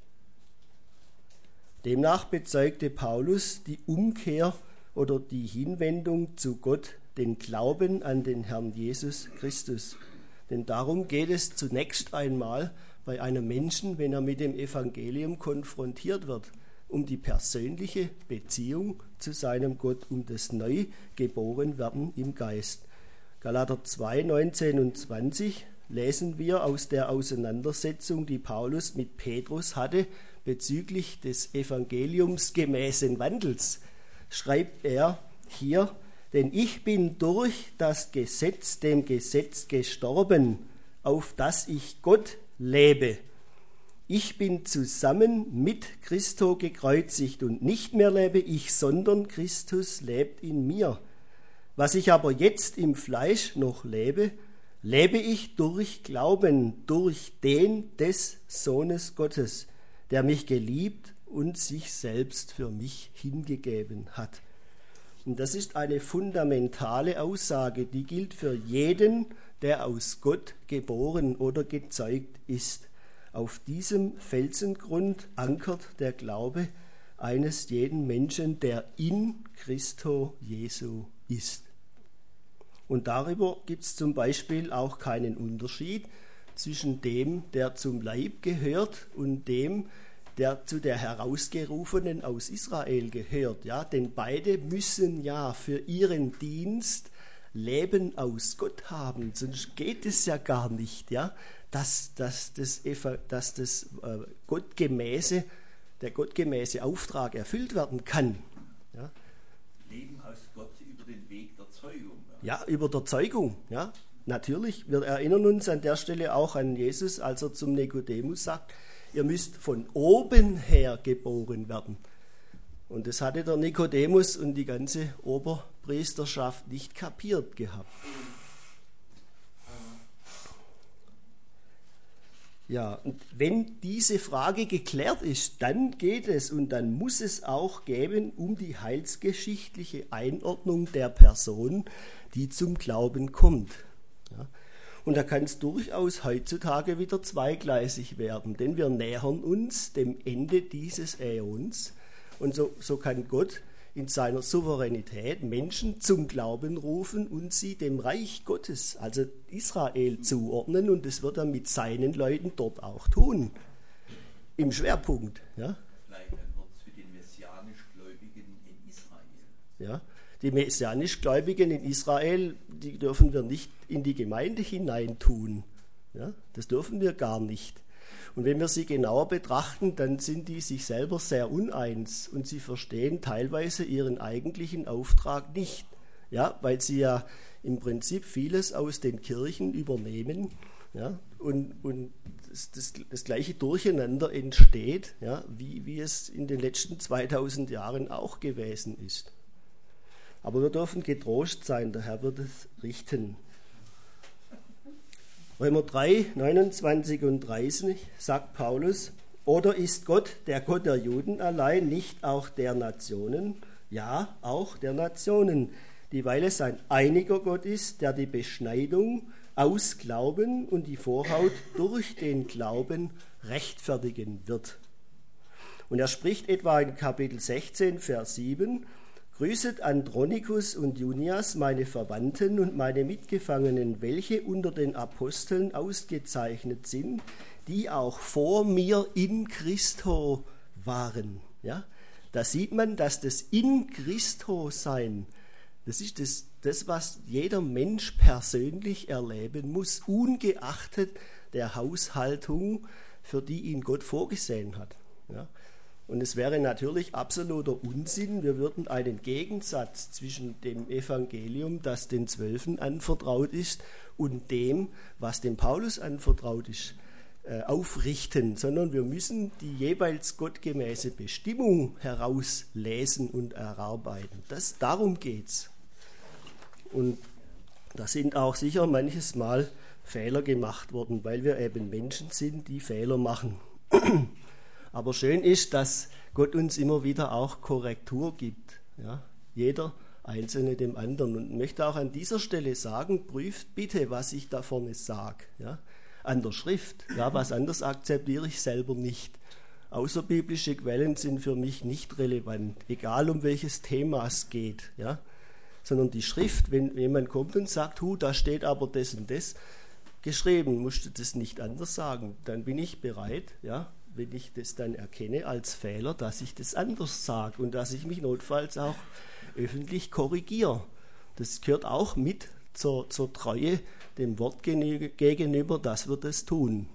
Demnach bezeugte Paulus die Umkehr oder die Hinwendung zu Gott, den Glauben an den Herrn Jesus Christus. Denn darum geht es zunächst einmal bei einem Menschen, wenn er mit dem Evangelium konfrontiert wird, um die persönliche Beziehung zu seinem Gott, um das Neugeborenwerden im Geist. Galater zwei, neunzehn und zwanzig lesen wir aus der Auseinandersetzung, die Paulus mit Petrus hatte, bezüglich des evangeliumsgemäßen Wandels, schreibt er hier: Denn ich bin durch das Gesetz dem Gesetz gestorben, auf das ich Gott lebe. Ich bin zusammen mit Christo gekreuzigt und nicht mehr lebe ich, sondern Christus lebt in mir. Was ich aber jetzt im Fleisch noch lebe, lebe ich durch Glauben, durch den des Sohnes Gottes, der mich geliebt und sich selbst für mich hingegeben hat. Und das ist eine fundamentale Aussage, die gilt für jeden, der aus Gott geboren oder gezeugt ist. Auf diesem Felsengrund ankert der Glaube eines jeden Menschen, der in Christo Jesu ist. Und darüber gibt es zum Beispiel auch keinen Unterschied zwischen dem, der zum Leib gehört, und dem, der zu der Herausgerufenen aus Israel gehört. Ja? Denn beide müssen ja für ihren Dienst Leben aus Gott haben, sonst geht es ja gar nicht, ja? dass, dass das, dass das äh, gottgemäße, der gottgemäße Auftrag erfüllt werden kann. Ja? Leben aus Gott über den Weg der Zeugung. Ja, über der Zeugung. Ja? natürlich, wir erinnern uns an der Stelle auch an Jesus, als er zum Nikodemus sagt, ihr müsst von oben her geboren werden. Und das hatte der Nikodemus und die ganze Oberpriesterschaft nicht kapiert gehabt. Ja, und wenn diese Frage geklärt ist, dann geht es und dann muss es auch geben um die heilsgeschichtliche Einordnung der Person, die zum Glauben kommt. Ja, und da kann es durchaus heutzutage wieder zweigleisig werden, denn wir nähern uns dem Ende dieses Äons und so, so kann Gott in seiner Souveränität Menschen zum Glauben rufen und sie dem Reich Gottes, also Israel, zuordnen. Und das wird er mit seinen Leuten dort auch tun. Im Schwerpunkt. Ja. Vielleicht ein Wort zu den messianisch-Gläubigen in Israel. Ja. Die messianisch-Gläubigen in Israel, die dürfen wir nicht in die Gemeinde hineintun. Ja. Das dürfen wir gar nicht. Und wenn wir sie genauer betrachten, dann sind die sich selber sehr uneins und sie verstehen teilweise ihren eigentlichen Auftrag nicht, ja, weil sie ja im Prinzip vieles aus den Kirchen übernehmen, ja, und, und das, das, das gleiche Durcheinander entsteht, ja, wie, wie es in den letzten zweitausend Jahren auch gewesen ist. Aber wir dürfen getrost sein, der Herr wird es richten. Römer drei, neunundzwanzig und dreißig sagt Paulus, oder ist Gott, der Gott der Juden allein, nicht auch der Nationen? Ja, auch der Nationen, dieweil es ein einiger Gott ist, der die Beschneidung aus Glauben und die Vorhaut durch den Glauben rechtfertigen wird. Und er spricht etwa in Kapitel sechzehn, Vers sieben, Grüßet Andronikus und Junias, meine Verwandten und meine Mitgefangenen, welche unter den Aposteln ausgezeichnet sind, die auch vor mir in Christo waren. Ja? Da sieht man, dass das in Christo sein, das ist das, das, was jeder Mensch persönlich erleben muss, ungeachtet der Haushaltung, für die ihn Gott vorgesehen hat. Ja? Und es wäre natürlich absoluter Unsinn, wir würden einen Gegensatz zwischen dem Evangelium, das den Zwölfen anvertraut ist, und dem, was dem Paulus anvertraut ist, äh, aufrichten, sondern wir müssen die jeweils gottgemäße Bestimmung herauslesen und erarbeiten. Das, darum geht's. Und da sind auch sicher manches Mal Fehler gemacht worden, weil wir eben Menschen sind, die Fehler machen. Aber schön ist, dass Gott uns immer wieder auch Korrektur gibt. Ja? Jeder Einzelne dem anderen. Und ich möchte auch an dieser Stelle sagen, prüft bitte, was ich da vorne sage. Ja? An der Schrift. Ja, was anderes akzeptiere ich selber nicht. Außerbiblische Quellen sind für mich nicht relevant, egal um welches Thema es geht. Ja? Sondern die Schrift, wenn jemand kommt und sagt, hu, da steht aber das und das geschrieben, musst du das nicht anders sagen. Dann bin ich bereit, ja, wenn ich das dann erkenne als Fehler, dass ich das anders sage und dass ich mich notfalls auch öffentlich korrigiere. Das gehört auch mit zur, zur Treue dem Wort gegenüber, dass wir das tun.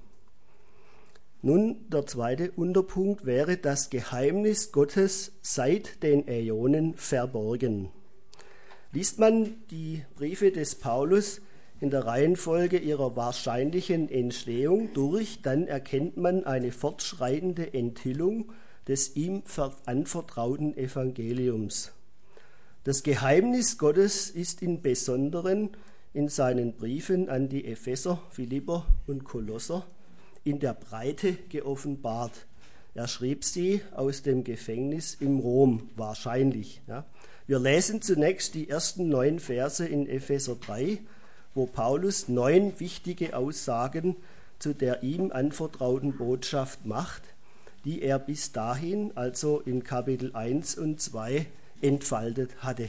Nun, der zweite Unterpunkt wäre das Geheimnis Gottes seit den Äonen verborgen. Liest man die Briefe des Paulus in der Reihenfolge ihrer wahrscheinlichen Entstehung durch, dann erkennt man eine fortschreitende Enthüllung des ihm anvertrauten Evangeliums. Das Geheimnis Gottes ist im Besonderen in seinen Briefen an die Epheser, Philipper und Kolosser in der Breite geoffenbart. Er schrieb sie aus dem Gefängnis im Rom, wahrscheinlich. Ja. Wir lesen zunächst die ersten neun Verse in Epheser drei, wo Paulus neun wichtige Aussagen zu der ihm anvertrauten Botschaft macht, die er bis dahin, also in Kapitel eins und zwei, entfaltet hatte.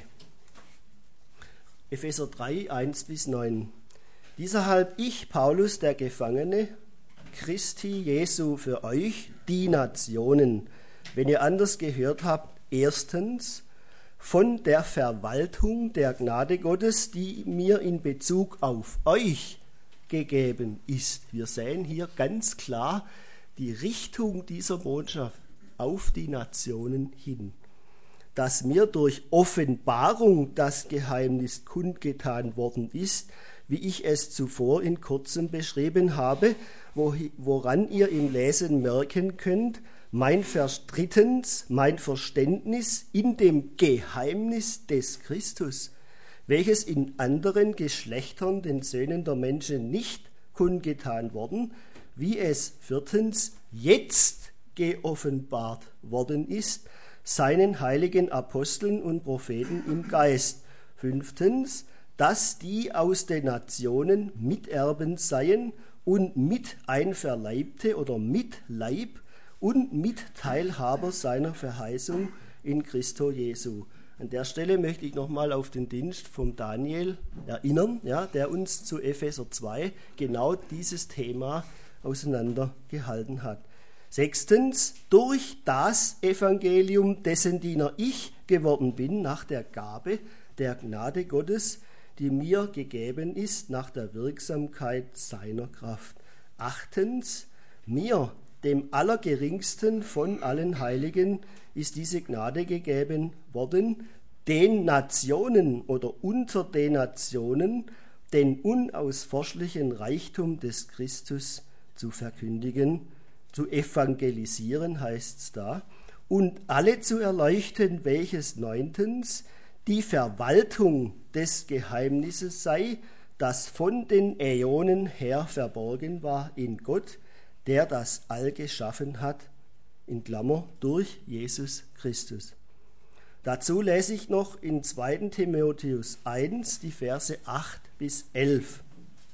Epheser drei, eins bis neun. Deshalb ich, Paulus, der Gefangene, Christi Jesu für euch, die Nationen, wenn ihr anders gehört habt, erstens, von der Verwaltung der Gnade Gottes, die mir in Bezug auf euch gegeben ist. Wir sehen hier ganz klar die Richtung dieser Botschaft auf die Nationen hin. Dass mir durch Offenbarung das Geheimnis kundgetan worden ist, wie ich es zuvor in kurzem beschrieben habe, wo, woran ihr im Lesen merken könnt, mein Vers drittens, mein Verständnis in dem Geheimnis des Christus, welches in anderen Geschlechtern den Söhnen der Menschen nicht kundgetan worden, wie es viertens jetzt geoffenbart worden ist, seinen heiligen Aposteln und Propheten im Geist. Fünftens, dass die aus den Nationen Miterben seien und mit Einverleibte oder Mitleib und Mitteilhaber seiner Verheißung in Christo Jesu. An der Stelle möchte ich nochmal auf den Dienst vom Daniel erinnern, ja, der uns zu Epheser zwei genau dieses Thema auseinandergehalten hat. Sechstens, durch das Evangelium, dessen Diener ich geworden bin, nach der Gabe der Gnade Gottes, die mir gegeben ist, nach der Wirksamkeit seiner Kraft. Achtens, mir, dem Allergeringsten von allen Heiligen, ist diese Gnade gegeben worden, den Nationen oder unter den Nationen den unausforschlichen Reichtum des Christus zu verkündigen, zu evangelisieren, heißt es da, und alle zu erleuchten, welches neuntens die Verwaltung des Geheimnisses sei, das von den Äonen her verborgen war in Gott, der das All geschaffen hat, in Klammer, durch Jesus Christus. Dazu lese ich noch in zweiten Timotheus eins die Verse acht bis elf.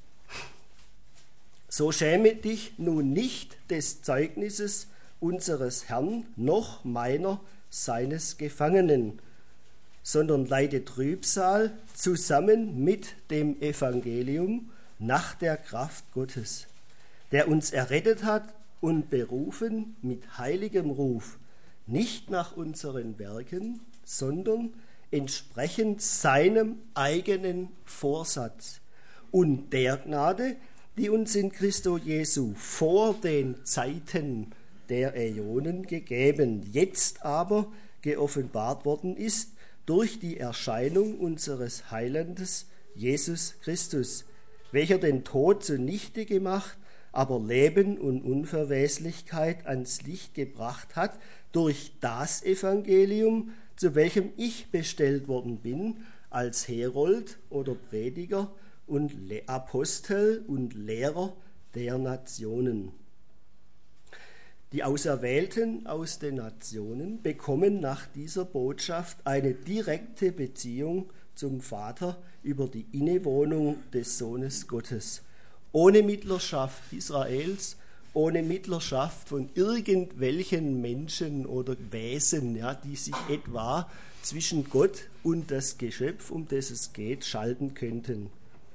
So schäme dich nun nicht des Zeugnisses unseres Herrn, noch meiner, seines Gefangenen, sondern leide Trübsal zusammen mit dem Evangelium nach der Kraft Gottes, der uns errettet hat und berufen mit heiligem Ruf, nicht nach unseren Werken, sondern entsprechend seinem eigenen Vorsatz und der Gnade, die uns in Christo Jesu vor den Zeiten der Äonen gegeben, jetzt aber geoffenbart worden ist durch die Erscheinung unseres Heilandes Jesus Christus, welcher den Tod zunichte gemacht, aber Leben und Unverweslichkeit ans Licht gebracht hat durch das Evangelium, zu welchem ich bestellt worden bin, als Herold oder Prediger und Apostel und Lehrer der Nationen. Die Auserwählten aus den Nationen bekommen nach dieser Botschaft eine direkte Beziehung zum Vater über die Innewohnung des Sohnes Gottes, ohne Mittlerschaft Israels, ohne Mittlerschaft von irgendwelchen Menschen oder Wesen, ja, die sich etwa zwischen Gott und das Geschöpf, um das es geht, schalten könnten.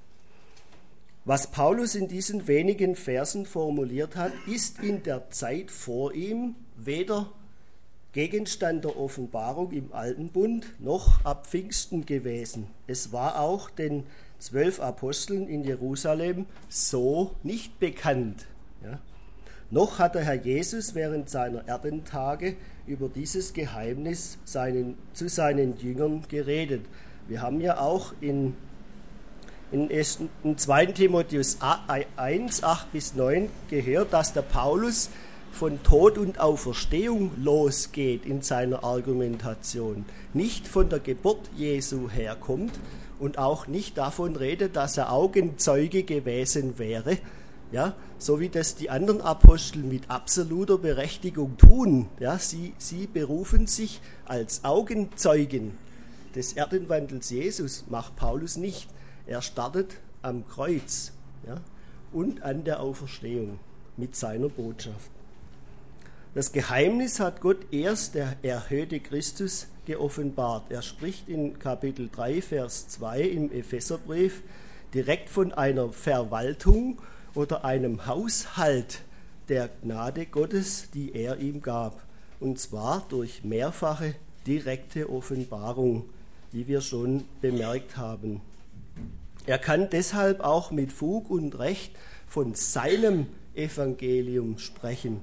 Was Paulus in diesen wenigen Versen formuliert hat, ist in der Zeit vor ihm weder Gegenstand der Offenbarung im Alten Bund noch ab Pfingsten gewesen. Es war auch den zwölf Aposteln in Jerusalem so nicht bekannt. Ja. Noch hat der Herr Jesus während seiner Erdentage über dieses Geheimnis seinen, zu seinen Jüngern geredet. Wir haben ja auch in In, in zweiten Timotheus eins, acht bis neun gehört, dass der Paulus von Tod und Auferstehung losgeht in seiner Argumentation. Nicht von der Geburt Jesu herkommt und auch nicht davon redet, dass er Augenzeuge gewesen wäre, ja, so wie das die anderen Apostel mit absoluter Berechtigung tun. Ja, sie, sie berufen sich als Augenzeugen des Erdenwandels Jesus, macht Paulus nicht. Er startet am Kreuz, ja, und an der Auferstehung mit seiner Botschaft. Das Geheimnis hat Gott erst der erhöhte Christus geoffenbart. Er spricht in Kapitel drei, Vers zwei im Epheserbrief direkt von einer Verwaltung oder einem Haushalt der Gnade Gottes, die er ihm gab. Und zwar durch mehrfache direkte Offenbarung, die wir schon bemerkt haben. Er kann deshalb auch mit Fug und Recht von seinem Evangelium sprechen.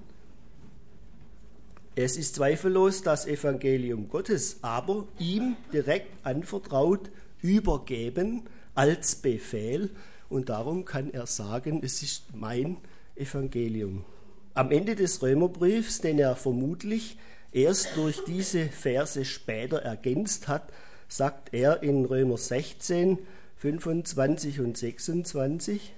Es ist zweifellos das Evangelium Gottes, aber ihm direkt anvertraut, übergeben als Befehl und darum kann er sagen, es ist mein Evangelium. Am Ende des Römerbriefs, den er vermutlich erst durch diese Verse später ergänzt hat, sagt er in Römer sechzehn, fünfundzwanzig und sechsundzwanzig: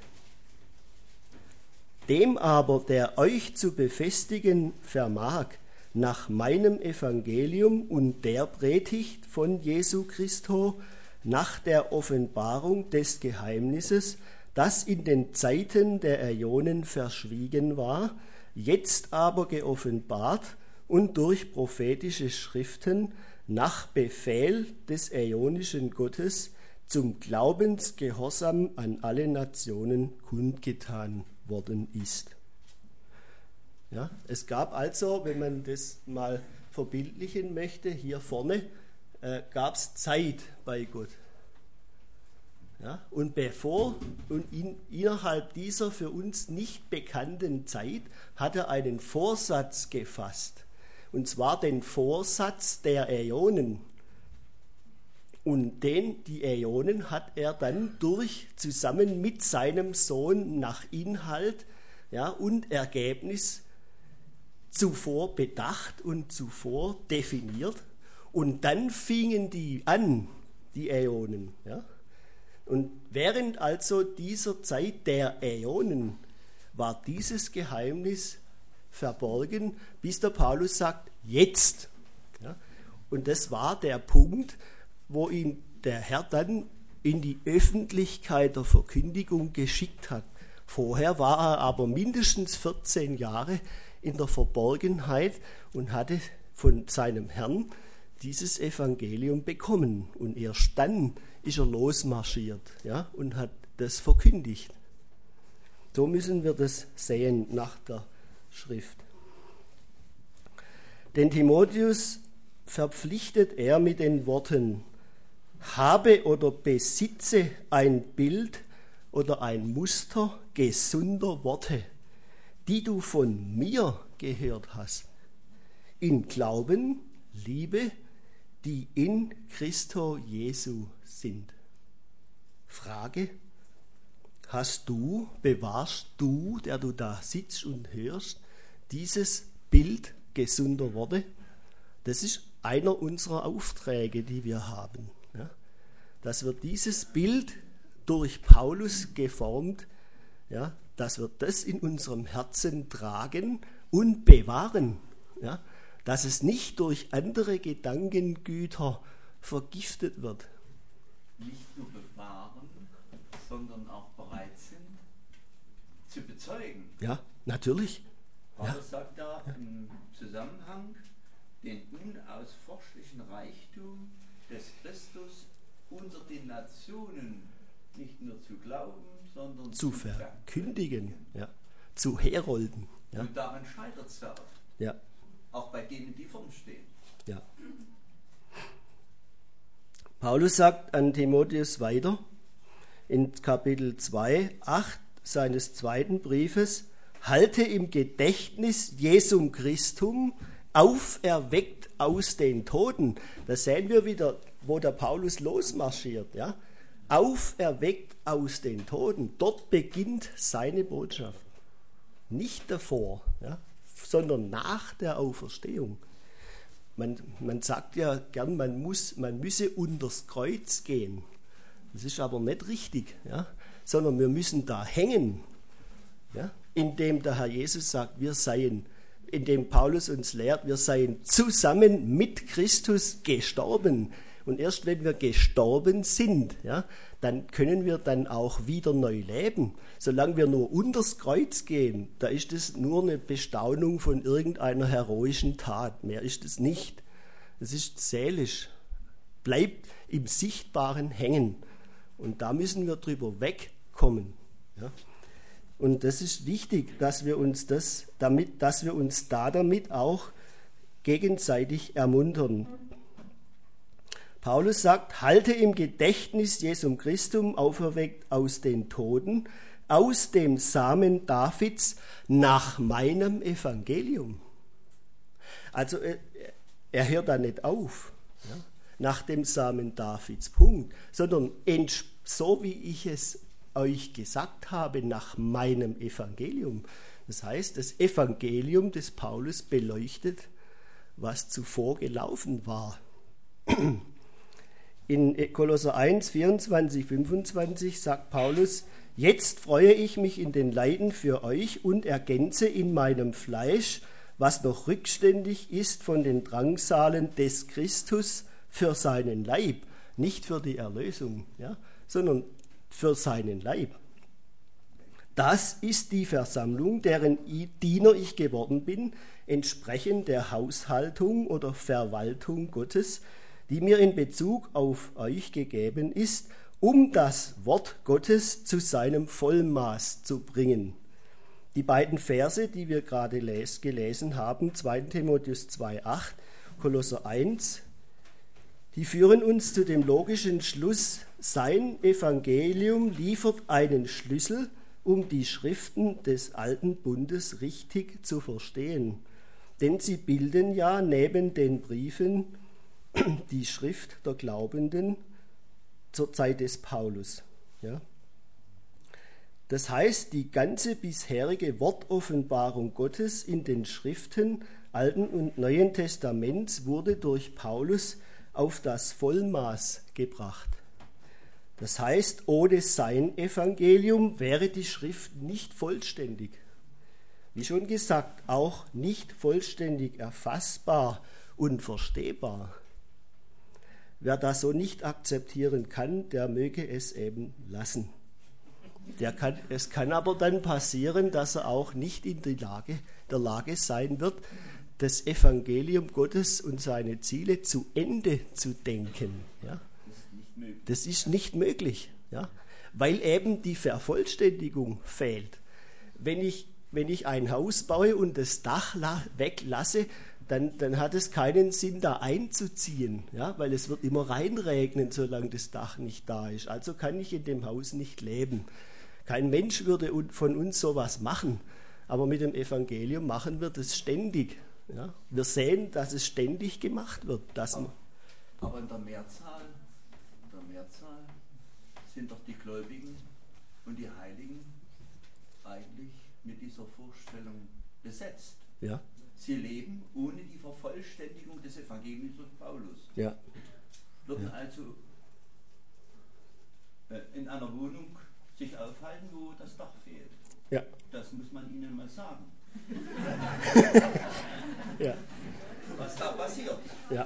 Dem aber, der euch zu befestigen vermag, nach meinem Evangelium und der Predigt von Jesu Christo, nach der Offenbarung des Geheimnisses, das in den Zeiten der Äonen verschwiegen war, jetzt aber geoffenbart und durch prophetische Schriften nach Befehl des äonischen Gottes zum Glaubensgehorsam an alle Nationen kundgetan worden ist. Ja, es gab also, wenn man das mal verbildlichen möchte, hier vorne äh, gab es Zeit bei Gott. Ja, und bevor und in, innerhalb dieser für uns nicht bekannten Zeit hat er einen Vorsatz gefasst. Und zwar den Vorsatz der Äonen. Und den, die Äonen hat er dann durch, zusammen mit seinem Sohn nach Inhalt, ja, und Ergebnis zuvor bedacht und zuvor definiert. Und dann fingen die an, die Äonen. Ja. Und während also dieser Zeit der Äonen war dieses Geheimnis verborgen, bis der Paulus sagt, jetzt. Ja. Und das war der Punkt, wo ihn der Herr dann in die Öffentlichkeit der Verkündigung geschickt hat. Vorher war er aber mindestens vierzehn Jahre in der Verborgenheit und hatte von seinem Herrn dieses Evangelium bekommen. Und erst dann ist er losmarschiert, ja, und hat das verkündigt. So müssen wir das sehen nach der Schrift. Den Timotheus verpflichtet er mit den Worten: Habe oder besitze ein Bild oder ein Muster gesunder Worte, die du von mir gehört hast, in Glauben, Liebe, die in Christo Jesu sind. Frage: Hast du, bewahrst du, der du da sitzt und hörst, dieses Bild gesunder Worte? Das ist einer unserer Aufträge, die wir haben. Ja? Dass wir dieses Bild durch Paulus geformt, ja, dass wir das in unserem Herzen tragen und bewahren. Ja? Dass es nicht durch andere Gedankengüter vergiftet wird. Nicht nur bewahren, sondern auch bereit sind zu bezeugen. Ja, natürlich. Paulus Ja. sagt da im Zusammenhang den unausforschlichen Reichtum des Christus unter den Nationen nicht nur zu glauben, sondern Zu zu verkündigen, ja. Zu herolden. Ja. Und daran scheitert es ja oft. Ja. Auch bei denen, die vorn stehen. Ja. Paulus sagt an Timotheus weiter in Kapitel zwei, acht seines zweiten Briefes: Halte im Gedächtnis Jesum Christum, auferweckt aus den Toten. Da sehen wir wieder, wo der Paulus losmarschiert. Ja? Auferweckt aus den Toten. Dort beginnt seine Botschaft. Nicht davor, ja? Sondern nach der Auferstehung. Man, man sagt ja gern, man, muss, man müsse unters Kreuz gehen. Das ist aber nicht richtig, ja? Sondern wir müssen da hängen, ja? Indem der Herr Jesus sagt, wir seien, indem Paulus uns lehrt, wir seien zusammen mit Christus gestorben. Und erst wenn wir gestorben sind, ja, dann können wir dann auch wieder neu leben. Solange wir nur unters Kreuz gehen, da ist es nur eine Bestauung von irgendeiner heroischen Tat. Mehr ist es nicht. Es ist seelisch. Bleibt im Sichtbaren hängen. Und da müssen wir drüber wegkommen. Ja. Und das ist wichtig, dass wir uns das damit, dass wir uns da damit auch gegenseitig ermuntern. Paulus sagt, halte im Gedächtnis Jesum Christum, auferweckt aus den Toten, aus dem Samen Davids, nach meinem Evangelium. Also er, er hört da nicht auf, ja, nach dem Samen Davids, Punkt, sondern so wie ich es euch gesagt habe nach meinem Evangelium. Das heißt, das Evangelium des Paulus beleuchtet, was zuvor gelaufen war. In Kolosser eins, vierundzwanzig, fünfundzwanzig sagt Paulus: Jetzt freue ich mich in den Leiden für euch und ergänze in meinem Fleisch, was noch rückständig ist von den Drangsalen des Christus für seinen Leib. Nicht für die Erlösung, ja, sondern für seinen Leib. Das ist die Versammlung, deren Diener ich geworden bin, entsprechend der Haushaltung oder Verwaltung Gottes, die mir in Bezug auf euch gegeben ist, um das Wort Gottes zu seinem Vollmaß zu bringen. Die beiden Verse, die wir gerade les- gelesen haben, zweiter Timotheus zwei, acht, Kolosser eins, die führen uns zu dem logischen Schluss: Sein Evangelium liefert einen Schlüssel, um die Schriften des alten Bundes richtig zu verstehen. Denn sie bilden ja neben den Briefen die Schrift der Glaubenden zur Zeit des Paulus. Ja. Das heißt, die ganze bisherige Wortoffenbarung Gottes in den Schriften Alten und Neuen Testaments wurde durch Paulus auf das Vollmaß gebracht. Das heißt, ohne sein Evangelium wäre die Schrift nicht vollständig. Wie schon gesagt, auch nicht vollständig erfassbar und verstehbar. Wer das so nicht akzeptieren kann, der möge es eben lassen. Der kann, es kann aber dann passieren, dass er auch nicht in die Lage, der Lage sein wird, das Evangelium Gottes und seine Ziele zu Ende zu denken. Ja? Das ist nicht möglich, ja? Weil eben die Vervollständigung fehlt. Wenn ich, wenn ich ein Haus baue und das Dach la- weglasse, dann, dann hat es keinen Sinn, da einzuziehen, ja? Weil es wird immer reinregnen, solange das Dach nicht da ist. Also kann ich in dem Haus nicht leben. Kein Mensch würde von uns sowas machen, aber mit dem Evangelium machen wir das ständig. Ja? Wir sehen, dass es ständig gemacht wird. Dass aber, aber in der Mehrzahl, in der Mehrzahl sind doch die Gläubigen und die Heiligen eigentlich mit dieser Vorstellung besetzt. Ja. Sie leben ohne die Vervollständigung des Evangeliums durch Paulus. Ja. Würden Ja. also äh, in einer Wohnung sich aufhalten, wo das Dach fehlt. Ja. Das muss man ihnen mal sagen. Ja. Was da passiert. Ja.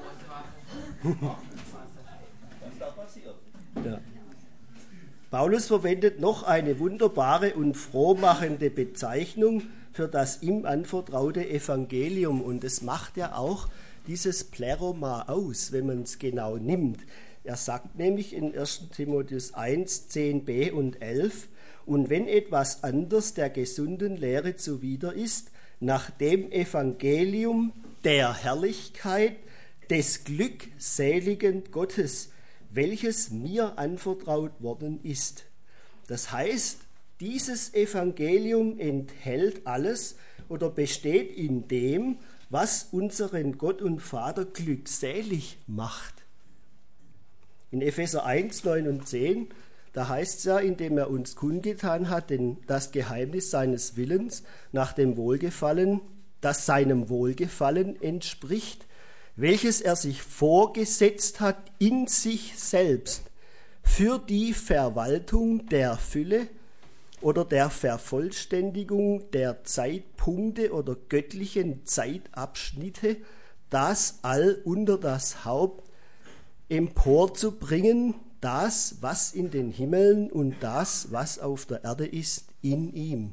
Was da passiert. Ja. Paulus verwendet noch eine wunderbare und frohmachende Bezeichnung für das ihm anvertraute Evangelium. Und es macht ja auch dieses Pleroma aus, wenn man es genau nimmt. Er sagt nämlich in erster Timotheus eins, zehn b und elf: Und wenn etwas anders der gesunden Lehre zuwider ist, nach dem Evangelium der Herrlichkeit des glückseligen Gottes, welches mir anvertraut worden ist. Das heißt, dieses Evangelium enthält alles oder besteht in dem, was unseren Gott und Vater glückselig macht. In Epheser eins, neun und zehn, da heißt es ja, indem er uns kundgetan hat, denn das Geheimnis seines Willens nach dem Wohlgefallen, das seinem Wohlgefallen entspricht, welches er sich vorgesetzt hat in sich selbst für die Verwaltung der Fülle oder der Vervollständigung der Zeitpunkte oder göttlichen Zeitabschnitte, das all unter das Haupt emporzubringen, das, was in den Himmeln und das, was auf der Erde ist, in ihm.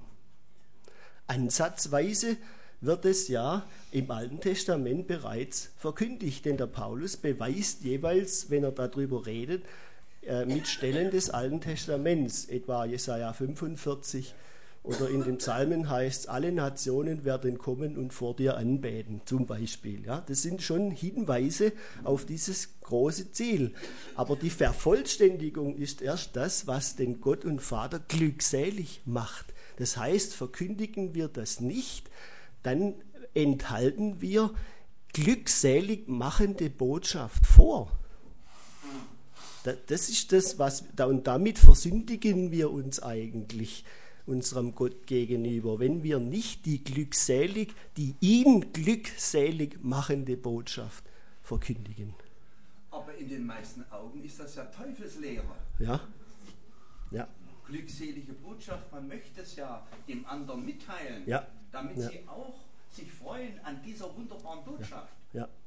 Ansatzweise wird es ja im Alten Testament bereits verkündigt, denn der Paulus beweist jeweils, wenn er darüber redet, äh, mit Stellen des Alten Testaments, etwa Jesaja fünfundvierzig, oder in den Psalmen heißt es, alle Nationen werden kommen und vor dir anbeten, zum Beispiel. Ja, das sind schon Hinweise auf dieses große Ziel. Aber die Vervollständigung ist erst das, was den Gott und Vater glückselig macht. Das heißt, verkündigen wir das nicht, dann enthalten wir glückselig machende Botschaft vor. Das ist das, was, und damit versündigen wir uns eigentlich unserem Gott gegenüber, wenn wir nicht die glückselig, die ihn glückselig machende Botschaft verkündigen. Aber in den meisten Augen ist das ja Teufelslehre. Ja, ja. Glückselige Botschaft, man möchte es ja dem anderen mitteilen, Ja. damit Ja. sie auch sich freuen an dieser wunderbaren Botschaft. Ja. Ja.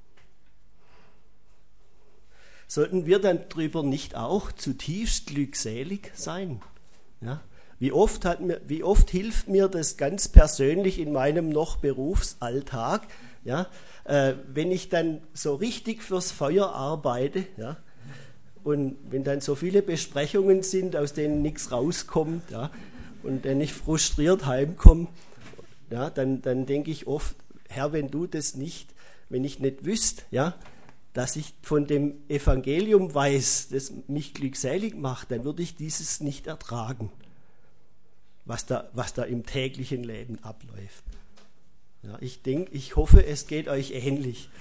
Sollten wir dann drüber nicht auch zutiefst glückselig sein? Ja? Wie oft hat mir, wie oft hilft mir das ganz persönlich in meinem noch Berufsalltag, ja? Äh, wenn ich dann so richtig fürs Feuer arbeite, ja? Und wenn dann so viele Besprechungen sind, aus denen nichts rauskommt, ja? Und dann ich frustriert heimkomme, ja? dann, dann denke ich oft, Herr, wenn du das nicht, wenn ich nicht wüsste, ja, dass ich von dem Evangelium weiß, das mich glückselig macht, dann würde ich dieses nicht ertragen, was da, was da im täglichen Leben abläuft. Ja, ich denke, ich hoffe, es geht euch ähnlich.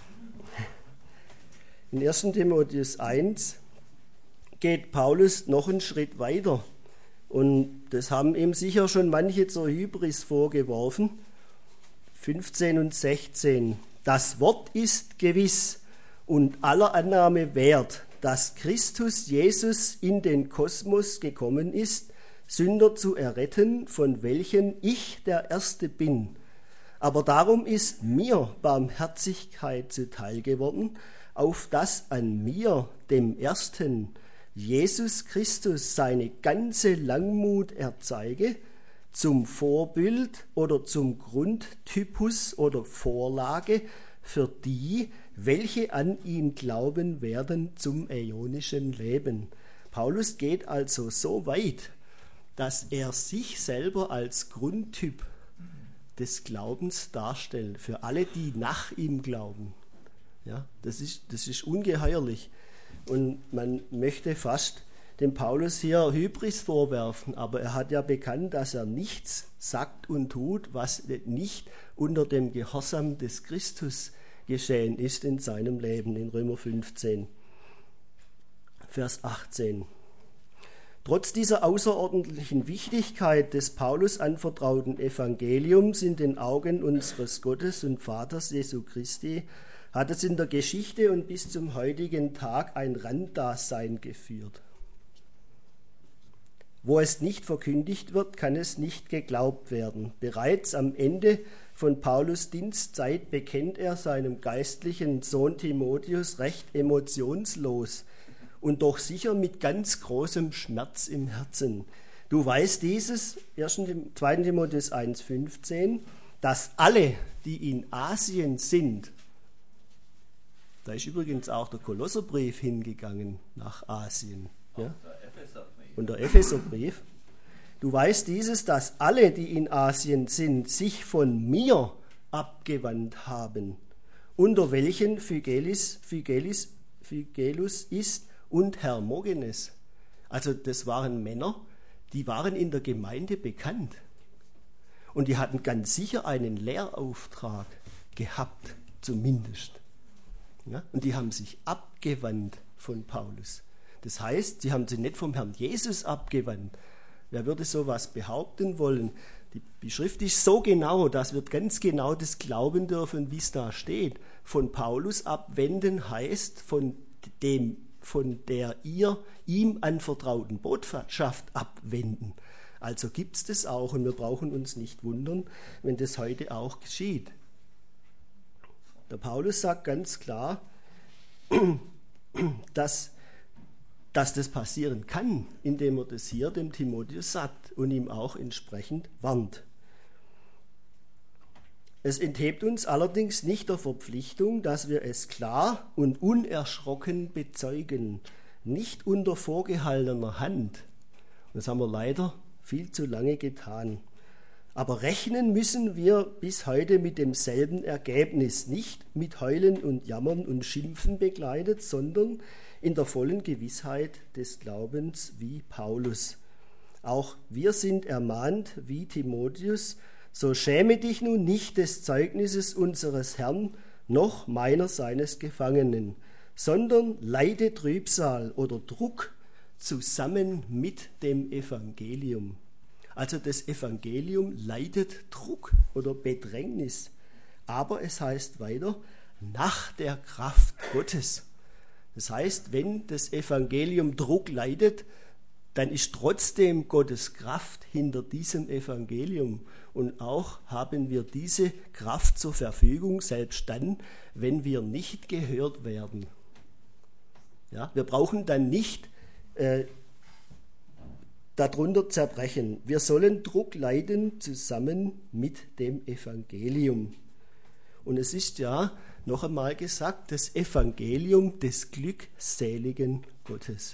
In ersten Timotheus eins geht Paulus noch einen Schritt weiter. Und das haben ihm sicher schon manche zur Hybris vorgeworfen. fünfzehn und sechzehn. Das Wort ist gewiss und aller Annahme wert, dass Christus Jesus in den Kosmos gekommen ist, Sünder zu erretten, von welchen ich der Erste bin. Aber darum ist mir Barmherzigkeit zuteil geworden, auf dass an mir, dem Ersten, Jesus Christus seine ganze Langmut erzeige, zum Vorbild oder zum Grundtypus oder Vorlage für die, welche an ihn glauben werden zum äonischen Leben. Paulus geht also so weit, dass er sich selber als Grundtyp des Glaubens darstellt, für alle, die nach ihm glauben. Ja, das ist, das ist ungeheuerlich. Und man möchte fast dem Paulus hier Hybris vorwerfen, aber er hat ja bekannt, dass er nichts sagt und tut, was nicht unter dem Gehorsam des Christus geschehen ist in seinem Leben, in Römer fünfzehn, Vers achtzehn. Trotz dieser außerordentlichen Wichtigkeit des Paulus anvertrauten Evangeliums in den Augen unseres Gottes und Vaters Jesu Christi hat es in der Geschichte und bis zum heutigen Tag ein Randdasein geführt. Wo es nicht verkündigt wird, kann es nicht geglaubt werden. Bereits am Ende von Paulus' Dienstzeit bekennt er seinem geistlichen Sohn Timotheus recht emotionslos und doch sicher mit ganz großem Schmerz im Herzen. Du weißt dieses, zweiten Timotheus eins fünfzehn, dass alle, die in Asien sind, da ist übrigens auch der Kolosserbrief hingegangen nach Asien. Ja? Und der Epheserbrief. Du weißt dieses, dass alle, die in Asien sind, sich von mir abgewandt haben, unter welchen Phygelis, Phygelis, Phygelus ist und Hermogenes. Also das waren Männer, die waren in der Gemeinde bekannt. Und die hatten ganz sicher einen Lehrauftrag gehabt, zumindest. Ja? Und die haben sich abgewandt von Paulus. Das heißt, sie haben sich nicht vom Herrn Jesus abgewandt. Wer würde sowas behaupten wollen? Die, die Schrift ist so genau, dass wir ganz genau das glauben dürfen, wie es da steht. Von Paulus abwenden heißt von dem, von der ihr ihm anvertrauten Botschaft abwenden. Also gibt es das auch und wir brauchen uns nicht wundern, wenn das heute auch geschieht. Der Paulus sagt ganz klar, dass dass das passieren kann, indem er das hier dem Timotheus sagt und ihm auch entsprechend warnt. Es enthebt uns allerdings nicht der Verpflichtung, dass wir es klar und unerschrocken bezeugen, nicht unter vorgehaltener Hand. Das haben wir leider viel zu lange getan. Aber rechnen müssen wir bis heute mit demselben Ergebnis, nicht mit Heulen und Jammern und Schimpfen begleitet, sondern in der vollen Gewissheit des Glaubens wie Paulus. Auch wir sind ermahnt wie Timotheus, so schäme dich nun nicht des Zeugnisses unseres Herrn, noch meiner seines Gefangenen, sondern leide Trübsal oder Druck zusammen mit dem Evangelium. Also das Evangelium leidet Druck oder Bedrängnis. Aber es heißt weiter, nach der Kraft Gottes. Das heißt, wenn das Evangelium Druck leidet, dann ist trotzdem Gottes Kraft hinter diesem Evangelium. Und auch haben wir diese Kraft zur Verfügung, selbst dann, wenn wir nicht gehört werden. Ja, wir brauchen dann nicht äh, darunter zerbrechen. Wir sollen Druck leiden zusammen mit dem Evangelium. Und es ist ja, noch einmal gesagt, das Evangelium des glückseligen Gottes.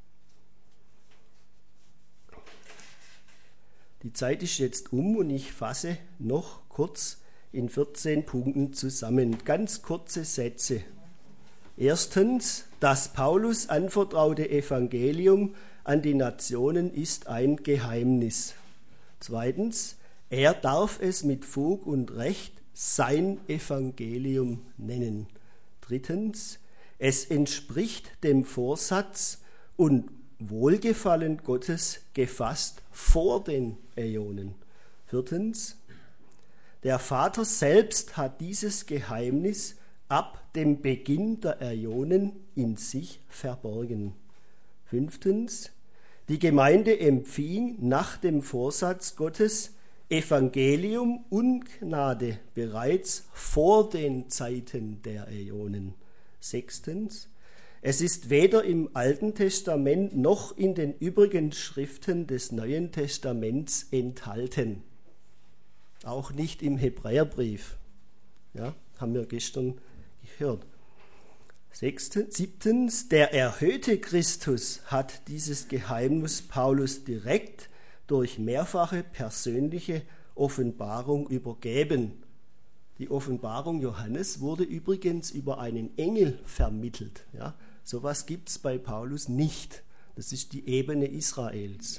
Die Zeit ist jetzt um und ich fasse noch kurz in vierzehn Punkten zusammen. Ganz kurze Sätze. Erstens, das Paulus anvertraute Evangelium an die Nationen ist ein Geheimnis. Zweitens, er darf es mit Fug und Recht sein Evangelium nennen. Drittens, es entspricht dem Vorsatz und Wohlgefallen Gottes gefasst vor den Äonen. Viertens, der Vater selbst hat dieses Geheimnis ab dem Beginn der Äonen in sich verborgen. Fünftens, die Gemeinde empfing nach dem Vorsatz Gottes Evangelium und Gnade bereits vor den Zeiten der Äonen. Sechstens, es ist weder im Alten Testament noch in den übrigen Schriften des Neuen Testaments enthalten. Auch nicht im Hebräerbrief. Ja, haben wir gestern gehört. Sechstens, siebtens, der erhöhte Christus hat dieses Geheimnis Paulus direkt durch mehrfache persönliche Offenbarung übergeben. Die Offenbarung Johannes wurde übrigens über einen Engel vermittelt. Ja, sowas gibt es bei Paulus nicht. Das ist die Ebene Israels.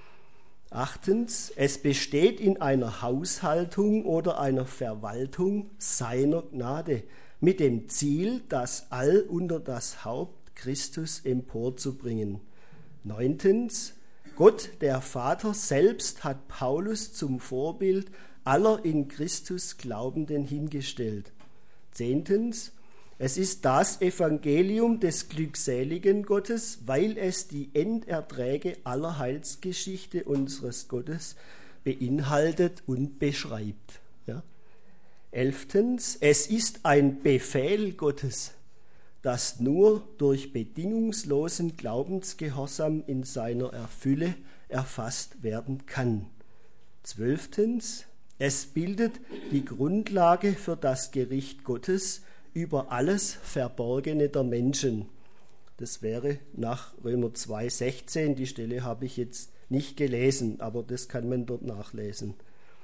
Achtens, es besteht in einer Haushaltung oder einer Verwaltung seiner Gnade mit dem Ziel, das All unter das Haupt Christus emporzubringen. Neuntens, Gott, der Vater selbst, hat Paulus zum Vorbild aller in Christus Glaubenden hingestellt. Zehntens, es ist das Evangelium des glückseligen Gottes, weil es die Enderträge aller Heilsgeschichte unseres Gottes beinhaltet und beschreibt. Ja. Elftens, es ist ein Befehl Gottes, das nur durch bedingungslosen Glaubensgehorsam in seiner Erfülle erfasst werden kann. Zwölftens, es bildet die Grundlage für das Gericht Gottes über alles Verborgene der Menschen. Das wäre nach Römer zwei sechzehn, die Stelle habe ich jetzt nicht gelesen, aber das kann man dort nachlesen.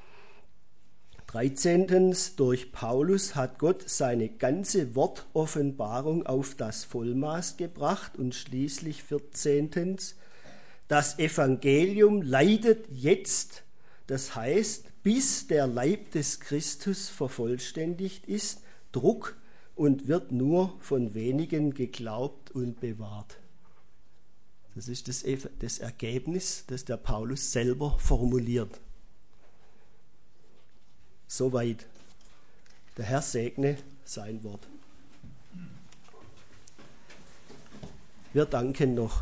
Dreizehntens, durch Paulus hat Gott seine ganze Wortoffenbarung auf das Vollmaß gebracht. Und schließlich vierzehntens, das Evangelium leidet jetzt, das heißt, bis der Leib des Christus vervollständigt ist, Druck und wird nur von wenigen geglaubt und bewahrt. Das ist das, das Ergebnis, das der Paulus selber formuliert. Soweit. Der Herr segne sein Wort. Wir danken noch.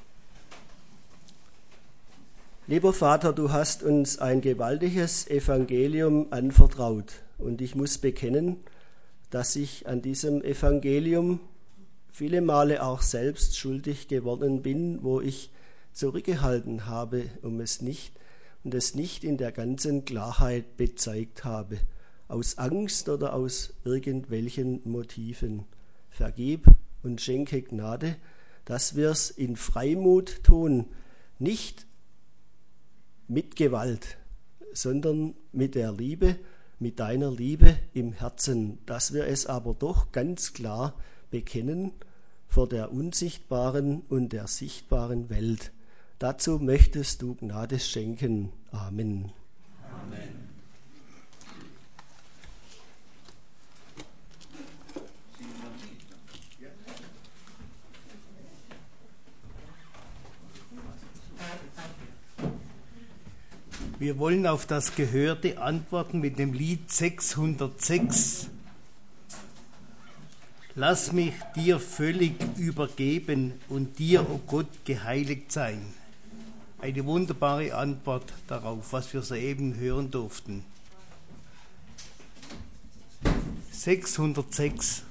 Lieber Vater, du hast uns ein gewaltiges Evangelium anvertraut. Und ich muss bekennen, dass ich an diesem Evangelium viele Male auch selbst schuldig geworden bin, wo ich zurückgehalten habe, um es nicht und es nicht in der ganzen Klarheit bezeigt habe, aus Angst oder aus irgendwelchen Motiven. Vergib und schenke Gnade, dass wir es in Freimut tun, nicht mit Gewalt, sondern mit der Liebe, mit deiner Liebe im Herzen, dass wir es aber doch ganz klar bekennen vor der unsichtbaren und der sichtbaren Welt. Dazu möchtest du Gnade schenken. Amen. Amen. Wir wollen auf das Gehörte antworten mit dem Lied sechshundertsechs. Lass mich dir völlig übergeben und dir, o oh Gott, geheiligt sein. Eine wunderbare Antwort darauf, was wir soeben hören durften. sechshundertsechs.